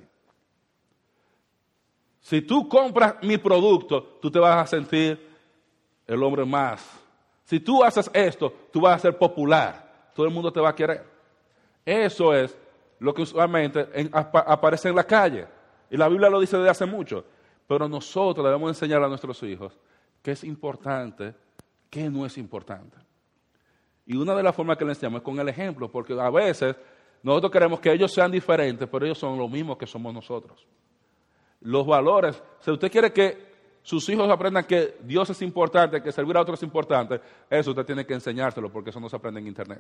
Si tú compras mi producto, tú te vas a sentir el hombre más. Si tú haces esto, tú vas a ser popular. Todo el mundo te va a querer. Eso es lo que usualmente aparece en la calle. Y la Biblia lo dice desde hace mucho. Pero nosotros debemos enseñar a nuestros hijos qué es importante, qué no es importante. Y una de las formas que le enseñamos es con el ejemplo, porque a veces nosotros queremos que ellos sean diferentes, pero ellos son lo mismo que somos nosotros. Los valores, si usted quiere que sus hijos aprendan que Dios es importante, que servir a otros es importante, eso usted tiene que enseñárselo, porque eso no se aprende en internet.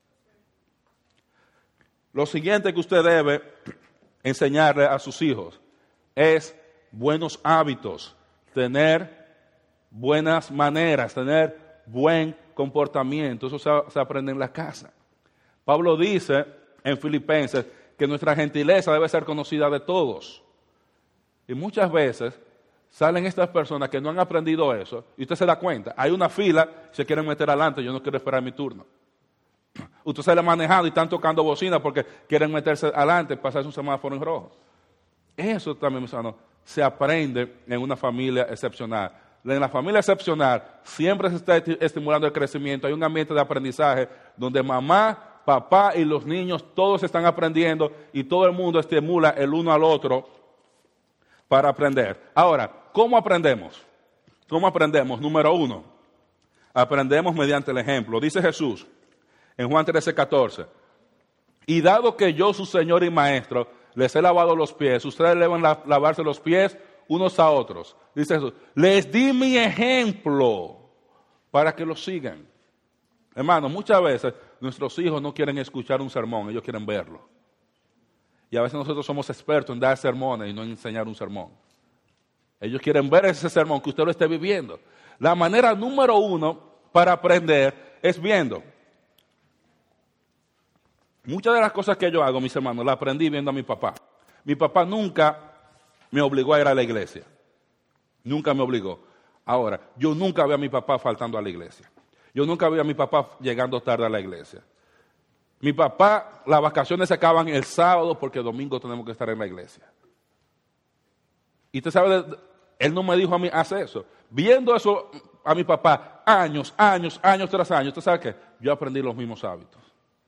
Lo siguiente que usted debe enseñarle a sus hijos es buenos hábitos, tener buenas maneras, tener buen comportamiento. Eso se aprende en la casa. Pablo dice en Filipenses que nuestra gentileza debe ser conocida de todos. Y muchas veces salen estas personas que no han aprendido eso y usted se da cuenta. Hay una fila, se quieren meter adelante, yo no quiero esperar mi turno. Usted sale manejando y están tocando bocina porque quieren meterse adelante, pasarse un semáforo en rojo. Eso también, mis hermanos, se aprende en una familia excepcional. En la familia excepcional siempre se está estimulando el crecimiento. Hay un ambiente de aprendizaje donde mamá, papá y los niños todos están aprendiendo y todo el mundo estimula el uno al otro para aprender. Ahora, ¿cómo aprendemos? ¿Cómo aprendemos? Número 1, aprendemos mediante el ejemplo. Dice Jesús en Juan 13:14, y dado que yo, su Señor y Maestro, les he lavado los pies, ustedes deben lavarse los pies unos a otros. Dice Jesús, les di mi ejemplo para que lo sigan. Hermano, muchas veces nuestros hijos no quieren escuchar un sermón, ellos quieren verlo. Y a veces nosotros somos expertos en dar sermones y no en enseñar un sermón. Ellos quieren ver ese sermón, que usted lo esté viviendo. La manera número 1 para aprender es viendo. Muchas de las cosas que yo hago, mis hermanos, las aprendí viendo a mi papá. Mi papá nunca me obligó a ir a la iglesia. Nunca me obligó. Ahora, yo nunca veo a mi papá faltando a la iglesia. Yo nunca veo a mi papá llegando tarde a la iglesia. Mi papá, las vacaciones se acaban el sábado porque el domingo tenemos que estar en la iglesia. Y usted sabe, él no me dijo a mí, haz eso. Viendo eso a mi papá, años tras años, ¿usted sabe qué? Yo aprendí los mismos hábitos.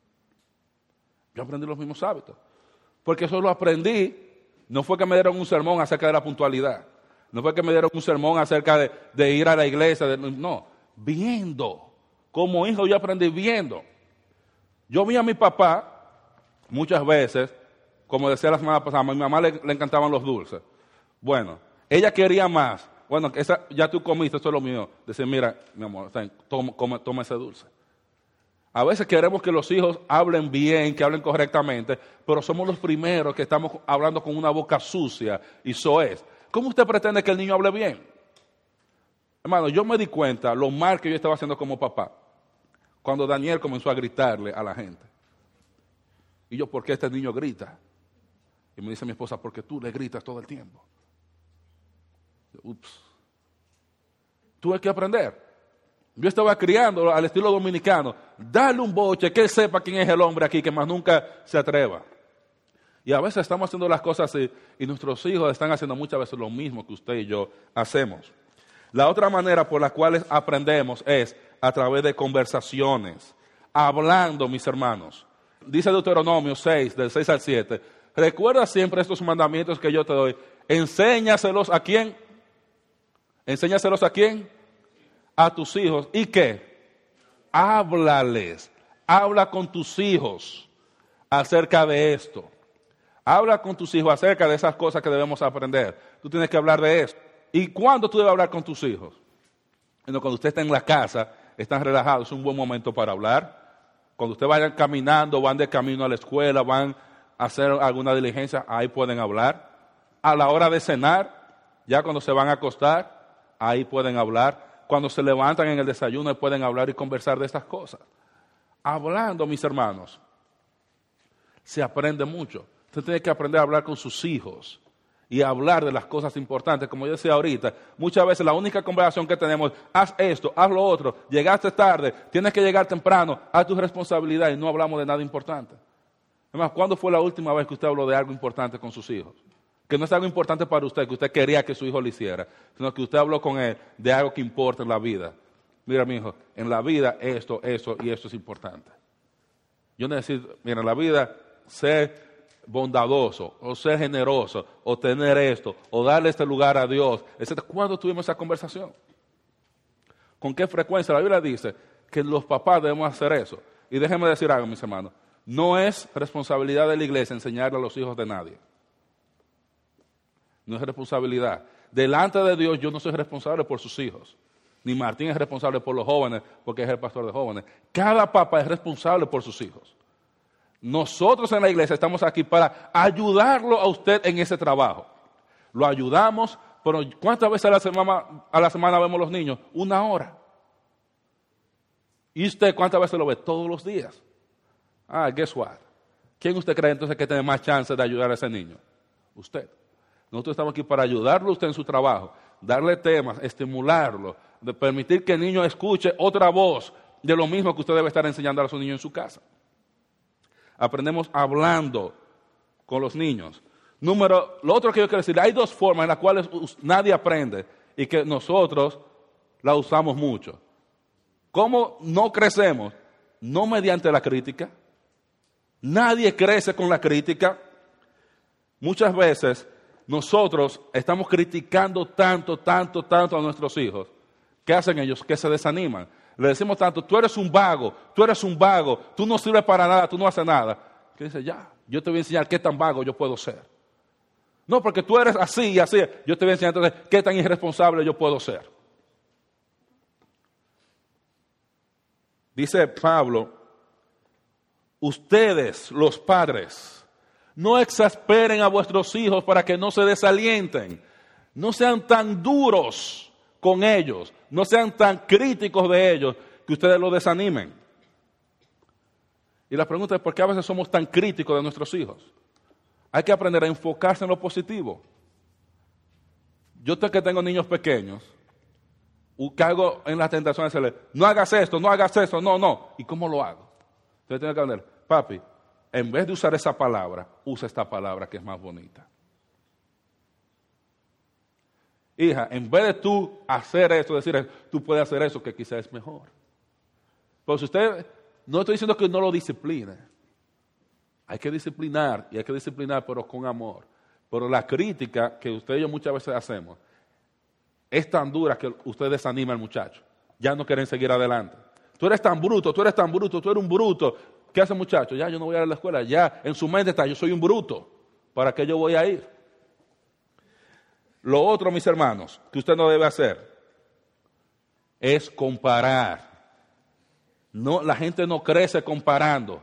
Porque eso lo aprendí, no fue que me dieron un sermón acerca de la puntualidad. No fue que me dieron un sermón acerca de ir a la iglesia. No, viendo. Como hijo yo aprendí viendo. Yo vi a mi papá muchas veces, como decía la semana pasada, a mi mamá le encantaban los dulces. Bueno, ella quería más bueno, ya tú comiste, esto es lo mío. Decir, mira, mi amor, toma ese dulce. A veces queremos que los hijos hablen bien, que hablen correctamente, pero somos los primeros que estamos hablando con una boca sucia y soez. ¿Cómo usted pretende que el niño hable bien? Hermano, yo me di cuenta lo mal que yo estaba haciendo como papá cuando Daniel comenzó a gritarle a la gente. Y yo, ¿por qué este niño grita? Y me dice mi esposa, porque tú le gritas todo el tiempo. Ups. Tuve que aprender. Yo estaba criando al estilo dominicano. Dale un boche, que él sepa quién es el hombre aquí, que más nunca se atreva. Y a veces estamos haciendo las cosas así, y nuestros hijos están haciendo muchas veces lo mismo que usted y yo hacemos. La otra manera por la cual aprendemos es a través de conversaciones, hablando, mis hermanos. Dice Deuteronomio 6, del 6 al 7, recuerda siempre estos mandamientos que yo te doy, enséñaselos ¿a quién? Enséñaselos ¿a quién? A tus hijos. ¿Y qué? Háblales. Habla con tus hijos acerca de esto. Habla con tus hijos acerca de esas cosas que debemos aprender. Tú tienes que hablar de eso. ¿Y cuándo tú debes hablar con tus hijos? Bueno, cuando usted está en la casa, están relajados, es un buen momento para hablar. Cuando usted vayan caminando, van de camino a la escuela, van a hacer alguna diligencia, ahí pueden hablar. A la hora de cenar, ya cuando se van a acostar, ahí pueden hablar. Cuando se levantan en el desayuno, pueden hablar y conversar de estas cosas. Hablando, mis hermanos, se aprende mucho. Usted tiene que aprender a hablar con sus hijos y hablar de las cosas importantes. Como yo decía ahorita, muchas veces la única conversación que tenemos es, haz esto, haz lo otro, llegaste tarde, tienes que llegar temprano, haz tu responsabilidad y no hablamos de nada importante. Además, ¿cuándo fue la última vez que usted habló de algo importante con sus hijos? Que no es algo importante para usted, que usted quería que su hijo lo hiciera, sino que usted habló con él de algo que importa en la vida. Mira, mi hijo, en la vida esto y esto es importante. Yo necesito, mira, en la vida ser bondadoso, o ser generoso, o tener esto, o darle este lugar a Dios, etc. ¿Cuándo tuvimos esa conversación? ¿Con qué frecuencia? La Biblia dice que los papás debemos hacer eso. Y déjenme decir algo, mis hermanos. No es responsabilidad de la iglesia enseñarle a los hijos de nadie. No es responsabilidad. Delante de Dios yo no soy responsable por sus hijos. Ni Martín es responsable por los jóvenes porque es el pastor de jóvenes. Cada papá es responsable por sus hijos. Nosotros en la iglesia estamos aquí para ayudarlo a usted en ese trabajo. Lo ayudamos, pero ¿cuántas veces a la semana vemos los niños? 1 hora. ¿Y usted cuántas veces lo ve? Todos los días. Guess what? ¿Quién usted cree entonces que tiene más chance de ayudar a ese niño? Usted. Nosotros estamos aquí para ayudarlo a usted en su trabajo, darle temas, estimularlo, de permitir que el niño escuche otra voz de lo mismo que usted debe estar enseñando a su niño en su casa. Aprendemos hablando con los niños. Lo otro que yo quiero decir, hay 2 formas en las cuales nadie aprende y que nosotros la usamos mucho. ¿Cómo no crecemos? No mediante la crítica. Nadie crece con la crítica. Muchas veces nosotros estamos criticando tanto a nuestros hijos. ¿Qué hacen ellos? Que se desaniman. Le decimos tanto, tú eres un vago, tú no sirves para nada, tú no haces nada. Que dice, ya, yo te voy a enseñar qué tan vago yo puedo ser. No, porque tú eres así y así, yo te voy a enseñar entonces qué tan irresponsable yo puedo ser. Dice Pablo, ustedes, los padres, no exasperen a vuestros hijos para que no se desalienten. No sean tan duros con ellos, no sean tan críticos de ellos que ustedes los desanimen. Y la pregunta es, ¿por qué a veces somos tan críticos de nuestros hijos? Hay que aprender a enfocarse en lo positivo. Yo que tengo niños pequeños, caigo en la tentación de decirle, no hagas esto, no. ¿Y cómo lo hago? Entonces tengo que aprender, papi, en vez de usar esa palabra, usa esta palabra que es más bonita. Hija, en vez de tú hacer esto, decir eso, tú puedes hacer eso que quizás es mejor. Pero si usted, no estoy diciendo que no lo discipline. Hay que disciplinar, pero con amor. Pero la crítica que usted y yo muchas veces hacemos es tan dura que usted desanima al muchacho. Ya no quieren seguir adelante. Tú eres un bruto. ¿Qué hace el muchacho? Ya yo no voy a ir a la escuela. Ya en su mente está, yo soy un bruto. ¿Para qué yo voy a ir? Lo otro, mis hermanos, que usted no debe hacer es comparar. No, la gente no crece comparando.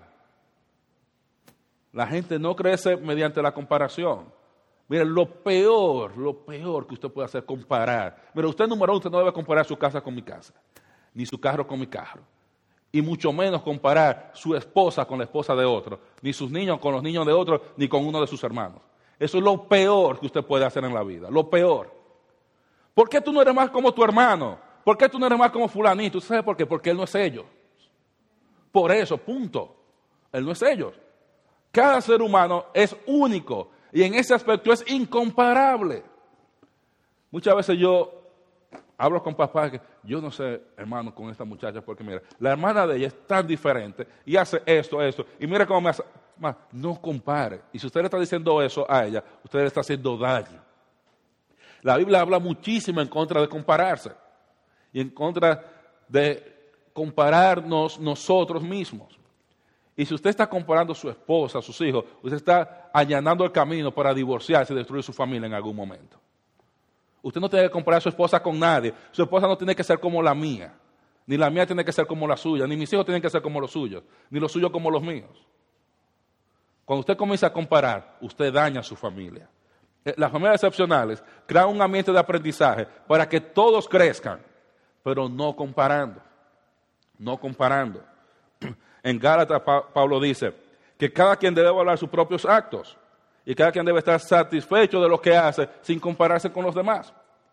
La gente no crece mediante la comparación. Miren, lo peor que usted puede hacer es comparar. Mire, usted número uno, usted no debe comparar su casa con mi casa, ni su carro con mi carro. Y mucho menos comparar su esposa con la esposa de otro, ni sus niños con los niños de otro, ni con uno de sus hermanos. Eso es lo peor que usted puede hacer en la vida, lo peor. ¿Por qué tú no eres más como tu hermano? ¿Por qué tú no eres más como fulanito? ¿Usted sabe por qué? Porque él no es ellos. Por eso, punto. Él no es ellos. Cada ser humano es único y en ese aspecto es incomparable. Muchas veces yo hablo con papá que yo no sé, hermano, con esta muchacha, porque mira, la hermana de ella es tan diferente y hace esto, y mira cómo me hace. No compare. Y si usted le está diciendo eso a ella, usted le está haciendo daño. La Biblia habla muchísimo en contra de compararse y en contra de compararnos nosotros mismos. Y si usted está comparando a su esposa, a sus hijos, usted está allanando el camino para divorciarse y destruir su familia en algún momento. Usted no tiene que comparar a su esposa con nadie. Su esposa no tiene que ser como la mía. Ni la mía tiene que ser como la suya. Ni mis hijos tienen que ser como los suyos. Ni los suyos como los míos. Cuando usted comienza a comparar, usted daña a su familia. Las familias excepcionales crean un ambiente de aprendizaje para que todos crezcan, pero no comparando. No comparando. En Gálatas, Pablo dice que cada quien debe evaluar sus propios actos y cada quien debe estar satisfecho de lo que hace sin compararse con los demás.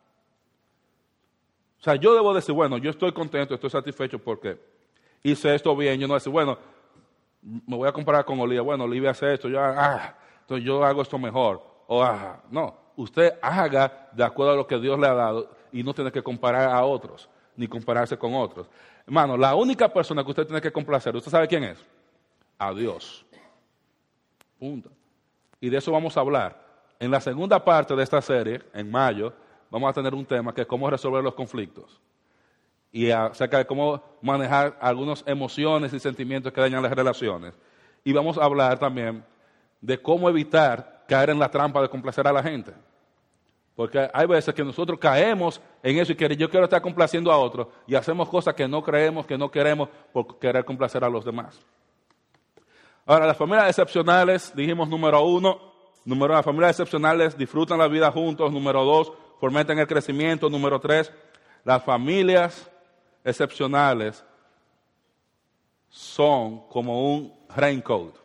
O sea, yo debo decir, bueno, yo estoy contento, estoy satisfecho porque hice esto bien. Yo no decir, bueno, me voy a comparar con Olivia. Bueno, Olivia hace esto, entonces yo hago esto mejor. No, usted haga de acuerdo a lo que Dios le ha dado y no tiene que comparar a otros, ni compararse con otros. Hermano, la única persona que usted tiene que complacer, ¿usted sabe quién es? A Dios. Punto. Y de eso vamos a hablar. En la segunda parte de esta serie, en mayo, vamos a tener un tema que es cómo resolver los conflictos. Y acerca de cómo manejar algunas emociones y sentimientos que dañan las relaciones. Y vamos a hablar también de cómo evitar caer en la trampa de complacer a la gente. Porque hay veces que nosotros caemos en eso y que yo quiero estar complaciendo a otros y hacemos cosas que no creemos, que no queremos por querer complacer a los demás. Ahora, las familias excepcionales, dijimos número uno, las familias excepcionales disfrutan la vida juntos. Número dos, fomentan el crecimiento. Número tres, las familias excepcionales son como un raincoat,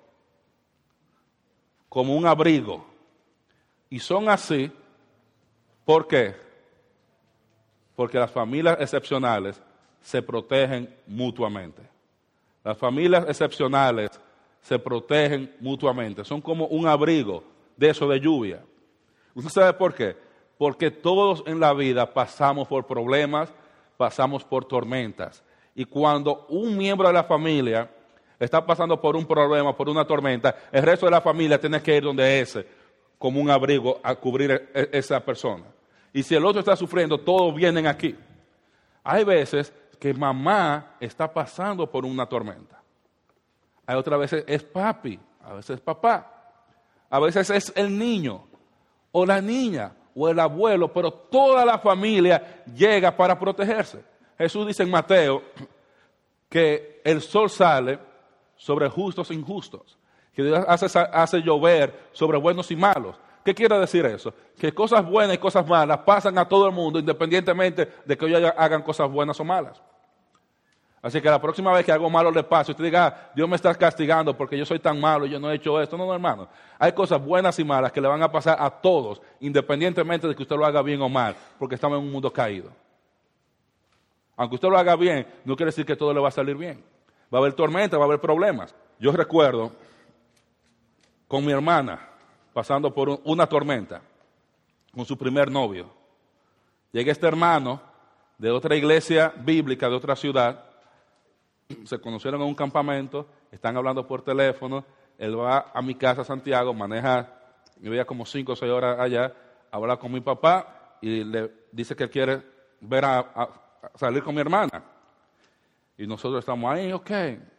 como un abrigo. Y son así, ¿por qué? Porque las familias excepcionales se protegen mutuamente. Las familias excepcionales se protegen mutuamente. Son como un abrigo de eso de lluvia. ¿Usted sabe por qué? Porque todos en la vida pasamos por problemas, pasamos por tormentas. Y cuando un miembro de la familia está pasando por un problema, por una tormenta, el resto de la familia tiene que ir donde ese, como un abrigo, a cubrir a esa persona. Y si el otro está sufriendo, todos vienen aquí. Hay veces que mamá está pasando por una tormenta. Hay otras veces es papi, a veces es papá. A veces es el niño, o la niña, o el abuelo, pero toda la familia llega para protegerse. Jesús dice en Mateo que el sol sale sobre justos e injustos, que Dios hace llover sobre buenos y malos. ¿Qué quiere decir eso? Que cosas buenas y cosas malas pasan a todo el mundo, independientemente de que ellos hagan cosas buenas o malas. Así que la próxima vez que algo malo le pase, usted diga, Dios me está castigando porque yo soy tan malo y yo no he hecho esto. No, hermano. Hay cosas buenas y malas que le van a pasar a todos, independientemente de que usted lo haga bien o mal, porque estamos en un mundo caído. Aunque usted lo haga bien, no quiere decir que todo le va a salir bien. Va a haber tormenta, va a haber problemas. Yo recuerdo con mi hermana pasando por una tormenta con su primer novio. Llega este hermano de otra iglesia bíblica, de otra ciudad. Se conocieron en un campamento, están hablando por teléfono. Él va a mi casa, Santiago, maneja, yo veía como 5 o 6 horas allá, habla con mi papá y le dice que quiere ver a salir con mi hermana. Y nosotros estamos ahí, ok.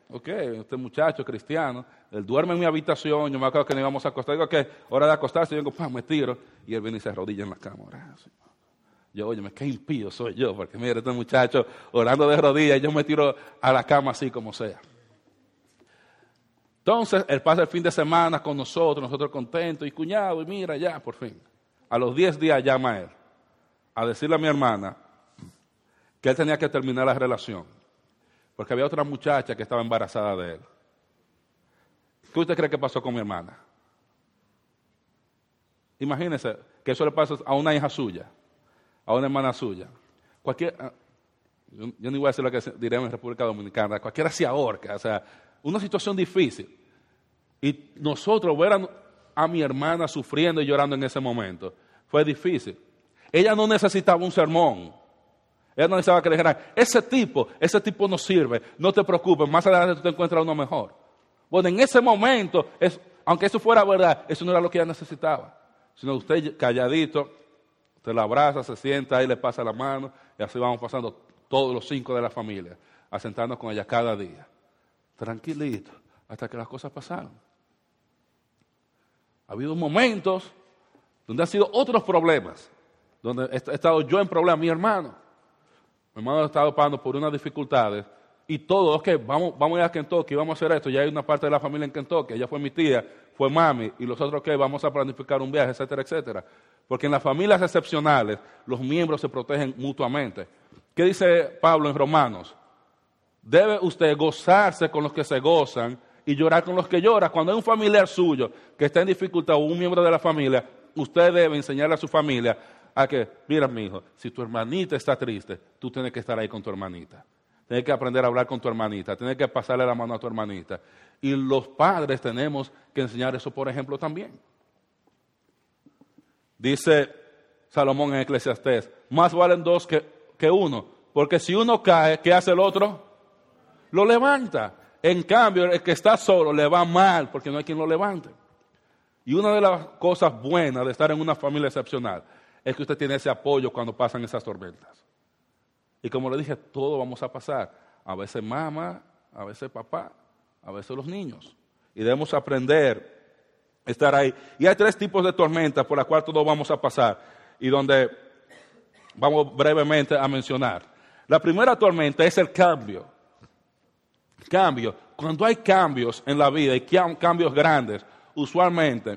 ok, este muchacho cristiano, él duerme en mi habitación, yo me acuerdo que nos íbamos a acostar, digo, ok, hora de acostarse, yo digo, me tiro, y él viene y se arrodilla en la cama, así. Yo, óyeme, qué impío soy yo, porque mira, este muchacho orando de rodillas, y yo me tiro a la cama así como sea. Entonces, él pasa el fin de semana con nosotros contentos, y cuñado, y mira, ya, por fin. A los 10 días llama él a decirle a mi hermana que él tenía que terminar la relación, porque había otra muchacha que estaba embarazada de él. ¿Qué usted cree que pasó con mi hermana? Imagínese que eso le pasa a una hija suya, a una hermana suya. Yo ni voy a decir lo que diremos en República Dominicana, cualquiera se ahorca, o sea, una situación difícil. Y nosotros ver a mi hermana sufriendo y llorando en ese momento, fue difícil. Ella no necesitaba un sermón. Ella no necesitaba que le dijeran, ese tipo no sirve, no te preocupes, más adelante tú te encuentras uno mejor. Bueno, en ese momento, aunque eso fuera verdad, eso no era lo que ella necesitaba. Sino usted calladito, usted la abraza, se sienta ahí, le pasa la mano, y así vamos pasando todos los 5 de la familia, a sentarnos con ella cada día. Tranquilito, hasta que las cosas pasaron. Ha habido momentos donde han sido otros problemas, donde he estado yo en problemas, mi hermano ha estado pasando por unas dificultades, y todo, ok, vamos a ir a Kentucky, vamos a hacer esto, ya hay una parte de la familia en Kentucky, ella fue mi tía, fue mami, y los otros, ok, vamos a planificar un viaje, etcétera, etcétera. Porque en las familias excepcionales, los miembros se protegen mutuamente. ¿Qué dice Pablo en Romanos? Debe usted gozarse con los que se gozan y llorar con los que lloran. Cuando hay un familiar suyo que está en dificultad o un miembro de la familia, usted debe enseñarle a su familia a que, mira, mi hijo, si tu hermanita está triste, tú tienes que estar ahí con tu hermanita. Tienes que aprender a hablar con tu hermanita, tienes que pasarle la mano a tu hermanita. Y los padres tenemos que enseñar eso, por ejemplo, también. Dice Salomón en Eclesiastés, más valen 2 que 1, porque si uno cae, ¿qué hace el otro? Lo levanta. En cambio, el que está solo le va mal porque no hay quien lo levante. Y una de las cosas buenas de estar en una familia excepcional es que usted tiene ese apoyo cuando pasan esas tormentas. Y como le dije, todo vamos a pasar. A veces mamá, a veces papá, a veces los niños. Y debemos aprender a estar ahí. Y hay 3 tipos de tormentas por las cuales todos vamos a pasar y donde vamos brevemente a mencionar. La primera tormenta es el cambio. Cambio. Cuando hay cambios en la vida y cambios grandes, usualmente,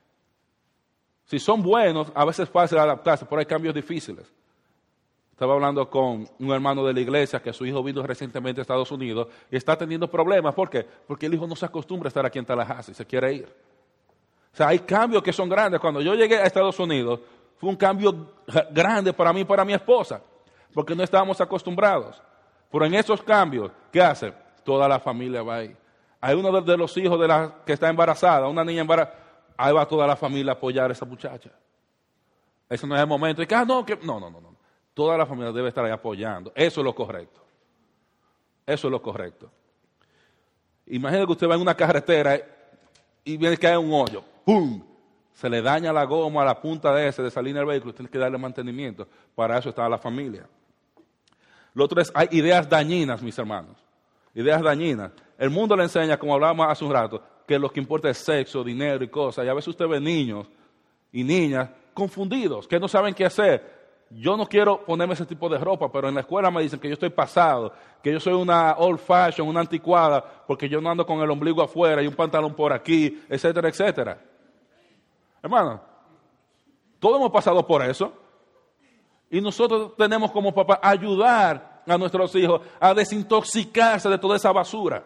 si son buenos, a veces es fácil adaptarse, pero hay cambios difíciles. Estaba hablando con un hermano de la iglesia que su hijo vino recientemente a Estados Unidos y está teniendo problemas. ¿Por qué? Porque el hijo no se acostumbra a estar aquí en Tallahassee, se quiere ir. O sea, hay cambios que son grandes. Cuando yo llegué a Estados Unidos, fue un cambio grande para mí y para mi esposa, porque no estábamos acostumbrados. Pero en esos cambios, ¿qué hace? Toda la familia va ahí. Hay uno de los hijos de la que está embarazada, una niña embarazada, ahí va toda la familia a apoyar a esa muchacha. Ese no es el momento. Y que, no. Toda la familia debe estar ahí apoyando. Eso es lo correcto. Eso es lo correcto. Imagínese que usted va en una carretera y viene que cae un hoyo. ¡Pum! Se le daña la goma a la punta de esa línea del vehículo. Tiene que darle mantenimiento. Para eso está la familia. Lo otro es, hay ideas dañinas, mis hermanos. Ideas dañinas. El mundo le enseña, como hablábamos hace un rato, que lo que importa es sexo, dinero y cosas. Y a veces usted ve niños y niñas confundidos, que no saben qué hacer. Yo no quiero ponerme ese tipo de ropa, pero en la escuela me dicen que yo estoy pasado, que yo soy una old fashion, una anticuada, porque yo no ando con el ombligo afuera y un pantalón por aquí, etcétera, etcétera. Hermano, todos hemos pasado por eso. Y nosotros tenemos como papá ayudar a nuestros hijos a desintoxicarse de toda esa basura.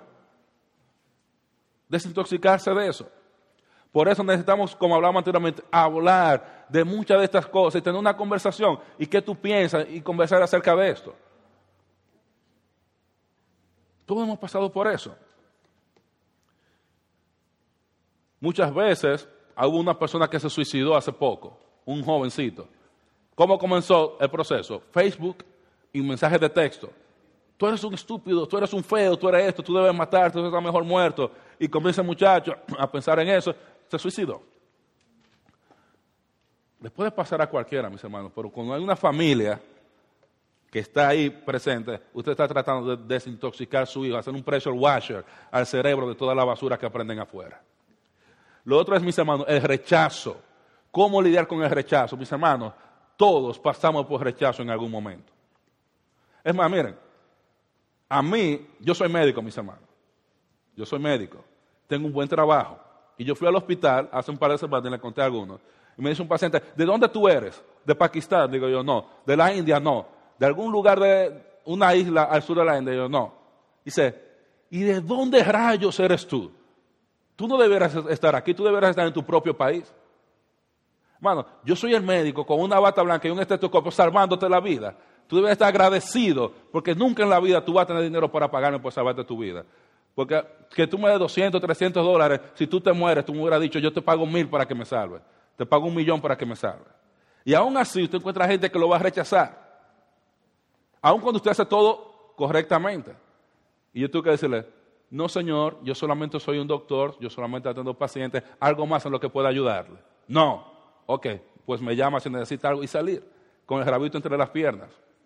Desintoxicarse de eso. Por eso necesitamos, como hablábamos anteriormente, hablar de muchas de estas cosas y tener una conversación. ¿Y qué tú piensas? Y conversar acerca de esto. Todos hemos pasado por eso. Muchas veces hubo una persona que se suicidó hace poco, un jovencito. ¿Cómo comenzó el proceso? Facebook y mensajes de texto. Tú eres un estúpido, tú eres un feo, tú eres esto, tú debes matarte, tú estás mejor muerto. Y comienza el muchacho a pensar en eso, se suicidó. Le puede pasar a cualquiera, mis hermanos, pero cuando hay una familia que está ahí presente, usted está tratando de desintoxicar a su hijo, hacer un pressure washer al cerebro de toda la basura que aprenden afuera. Lo otro es, mis hermanos, el rechazo. ¿Cómo lidiar con el rechazo? Mis hermanos, todos pasamos por rechazo en algún momento. Es más, miren, a mí, yo soy médico, mis hermanos. Yo soy médico, tengo un buen trabajo. Y yo fui al hospital hace un par de semanas y le conté a algunos. Y me dice un paciente, ¿de dónde tú eres? ¿De Pakistán? Digo yo, no. ¿De la India? No. ¿De algún lugar de una isla al sur de la India? Digo, no. Dice, ¿y de dónde rayos eres tú? Tú no deberías estar aquí, tú deberías estar en tu propio país. Hermano, yo soy el médico con una bata blanca y un estetoscopio salvándote la vida. Tú debes estar agradecido porque nunca en la vida tú vas a tener dinero para pagarme por salvarte tu vida. Porque que tú me des $200, $300, si tú te mueres, tú me hubieras dicho, yo te pago 1,000 para que me salve. Te pago 1,000,000 para que me salve. Y aún así usted encuentra gente que lo va a rechazar. Aún cuando usted hace todo correctamente. Y yo tengo que decirle, no señor, yo solamente soy un doctor, yo solamente atiendo pacientes, algo más en lo que pueda ayudarle. No, ok, pues me llama si necesita algo y salir, con el rabito entre las piernas.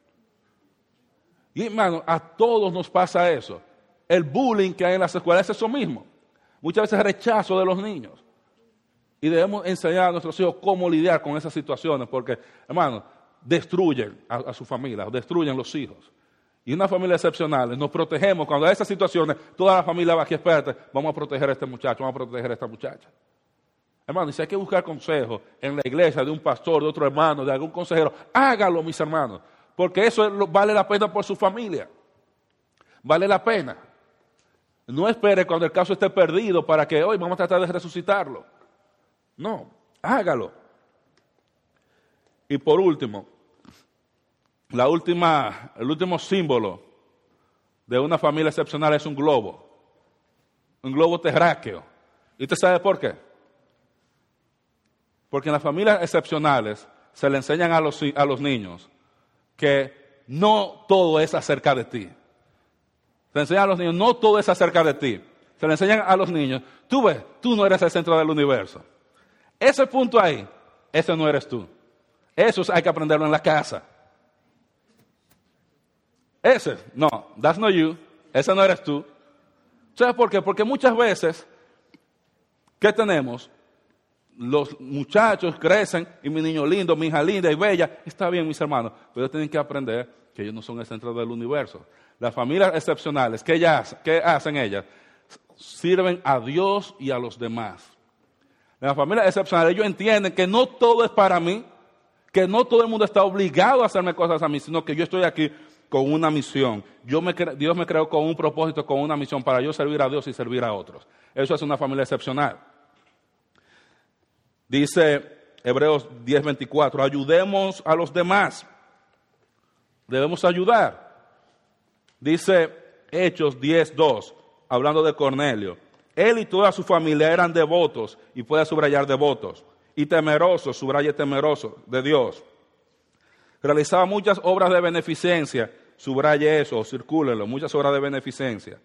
Y hermano, a todos nos pasa eso. El bullying que hay en las escuelas es eso mismo. Muchas veces rechazo de los niños. Y debemos enseñar a nuestros hijos cómo lidiar con esas situaciones, porque, hermano, destruyen a su familia, destruyen los hijos. Y una familia excepcional, nos protegemos. Cuando hay esas situaciones, toda la familia va aquí, espérate, vamos a proteger a este muchacho, vamos a proteger a esta muchacha. Hermano, y si hay que buscar consejo en la iglesia de un pastor, de otro hermano, de algún consejero, hágalo, mis hermanos, porque eso vale la pena por su familia. Vale la pena. No espere cuando el caso esté perdido para que hoy vamos a tratar de resucitarlo. No, hágalo. Y por último, el último símbolo de una familia excepcional es un globo terráqueo. ¿Y usted sabe por qué? Porque en las familias excepcionales se le enseñan a los niños que no todo es acerca de ti. Se le enseñan a los niños, no todo es acerca de ti. Se le enseñan a los niños, tú ves, tú no eres el centro del universo. Ese punto ahí, ese no eres tú. Eso hay que aprenderlo en la casa. Ese, no, that's not you. Ese no eres tú. ¿Sabes por qué? Porque muchas veces, ¿qué tenemos? Los muchachos crecen y mi niño lindo, mi hija linda y bella, está bien, mis hermanos, pero ellos tienen que aprender que ellos no son el centro del universo. Las familias excepcionales, ¿qué hacen ellas? Sirven a Dios y a los demás. En las familias excepcionales ellos entienden que no todo es para mí, que no todo el mundo está obligado a hacerme cosas a mí, sino que yo estoy aquí con una misión. Dios me creó con un propósito, con una misión para yo servir a Dios y servir a otros. Eso es una familia excepcional. Dice Hebreos 10:24, ayudemos a los demás. Debemos ayudar. Dice Hechos 10:2, hablando de Cornelio. Él y toda su familia eran devotos, y puede subrayar devotos, y temerosos, subraye temerosos de Dios. Realizaba muchas obras de beneficencia, subraye eso, circúlelo, muchas obras de beneficencia.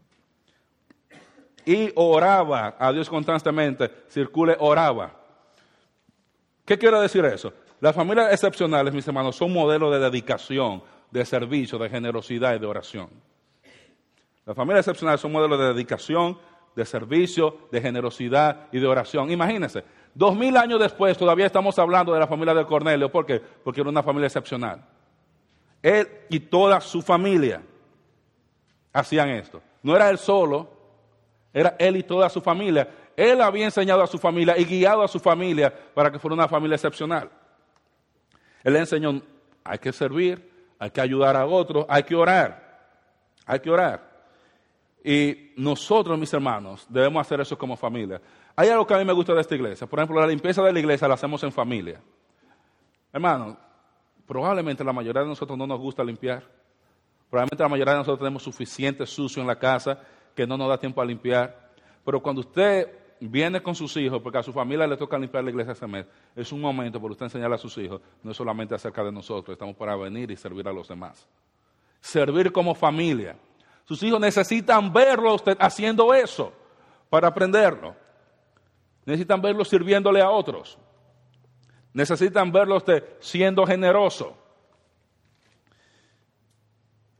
Y oraba a Dios constantemente, circule, oraba. ¿Qué quiere decir eso? Las familias excepcionales, mis hermanos, son modelos de dedicación, de servicio, de generosidad y de oración. Las familias excepcionales son modelos de dedicación, de servicio, de generosidad y de oración. Imagínense, 2000 años después todavía estamos hablando de la familia de Cornelio. ¿Por qué? Porque era una familia excepcional. Él y toda su familia hacían esto. No era él solo, era él y toda su familia. Él había enseñado a su familia y guiado a su familia para que fuera una familia excepcional. Él le enseñó, hay que servir, hay que ayudar a otros, hay que orar. Hay que orar. Y nosotros, mis hermanos, debemos hacer eso como familia. Hay algo que a mí me gusta de esta iglesia. Por ejemplo, la limpieza de la iglesia la hacemos en familia. Hermano, probablemente la mayoría de nosotros no nos gusta limpiar. Probablemente la mayoría de nosotros tenemos suficiente sucio en la casa que no nos da tiempo a limpiar. Pero cuando usted viene con sus hijos, porque a su familia le toca limpiar la iglesia ese mes, es un momento para usted enseñarle a sus hijos, no es solamente acerca de nosotros, estamos para venir y servir a los demás. Servir como familia. Sus hijos necesitan verlo a usted haciendo eso para aprenderlo. Necesitan verlo sirviéndole a otros. Necesitan verlo a usted siendo generoso.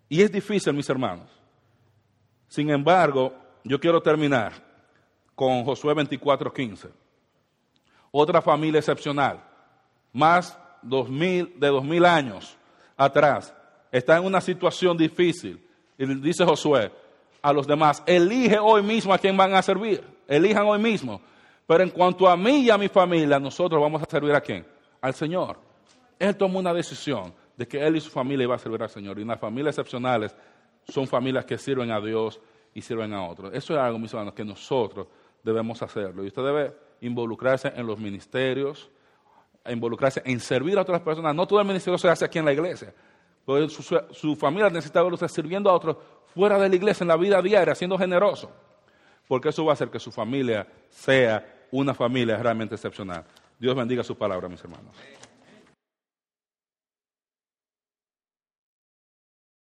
Y es difícil, mis hermanos. Sin embargo, yo quiero terminar con Josué 24:15. Otra familia excepcional, más de 2000 años atrás, está en una situación difícil. Y dice Josué a los demás, elige hoy mismo a quién van a servir. Elijan hoy mismo. Pero en cuanto a mí y a mi familia, nosotros vamos a servir ¿a quién? Al Señor. Él tomó una decisión de que él y su familia iban a servir al Señor. Y unas familias excepcionales son familias que sirven a Dios y sirven a otros. Eso es algo, mis hermanos, que nosotros debemos hacerlo. Y usted debe involucrarse en los ministerios, involucrarse en servir a otras personas. No todo el ministerio se hace aquí en la iglesia. Pero su familia necesita verlo sirviendo a otros fuera de la iglesia, en la vida diaria, siendo generoso. Porque eso va a hacer que su familia sea una familia realmente excepcional. Dios bendiga su palabra, mis hermanos.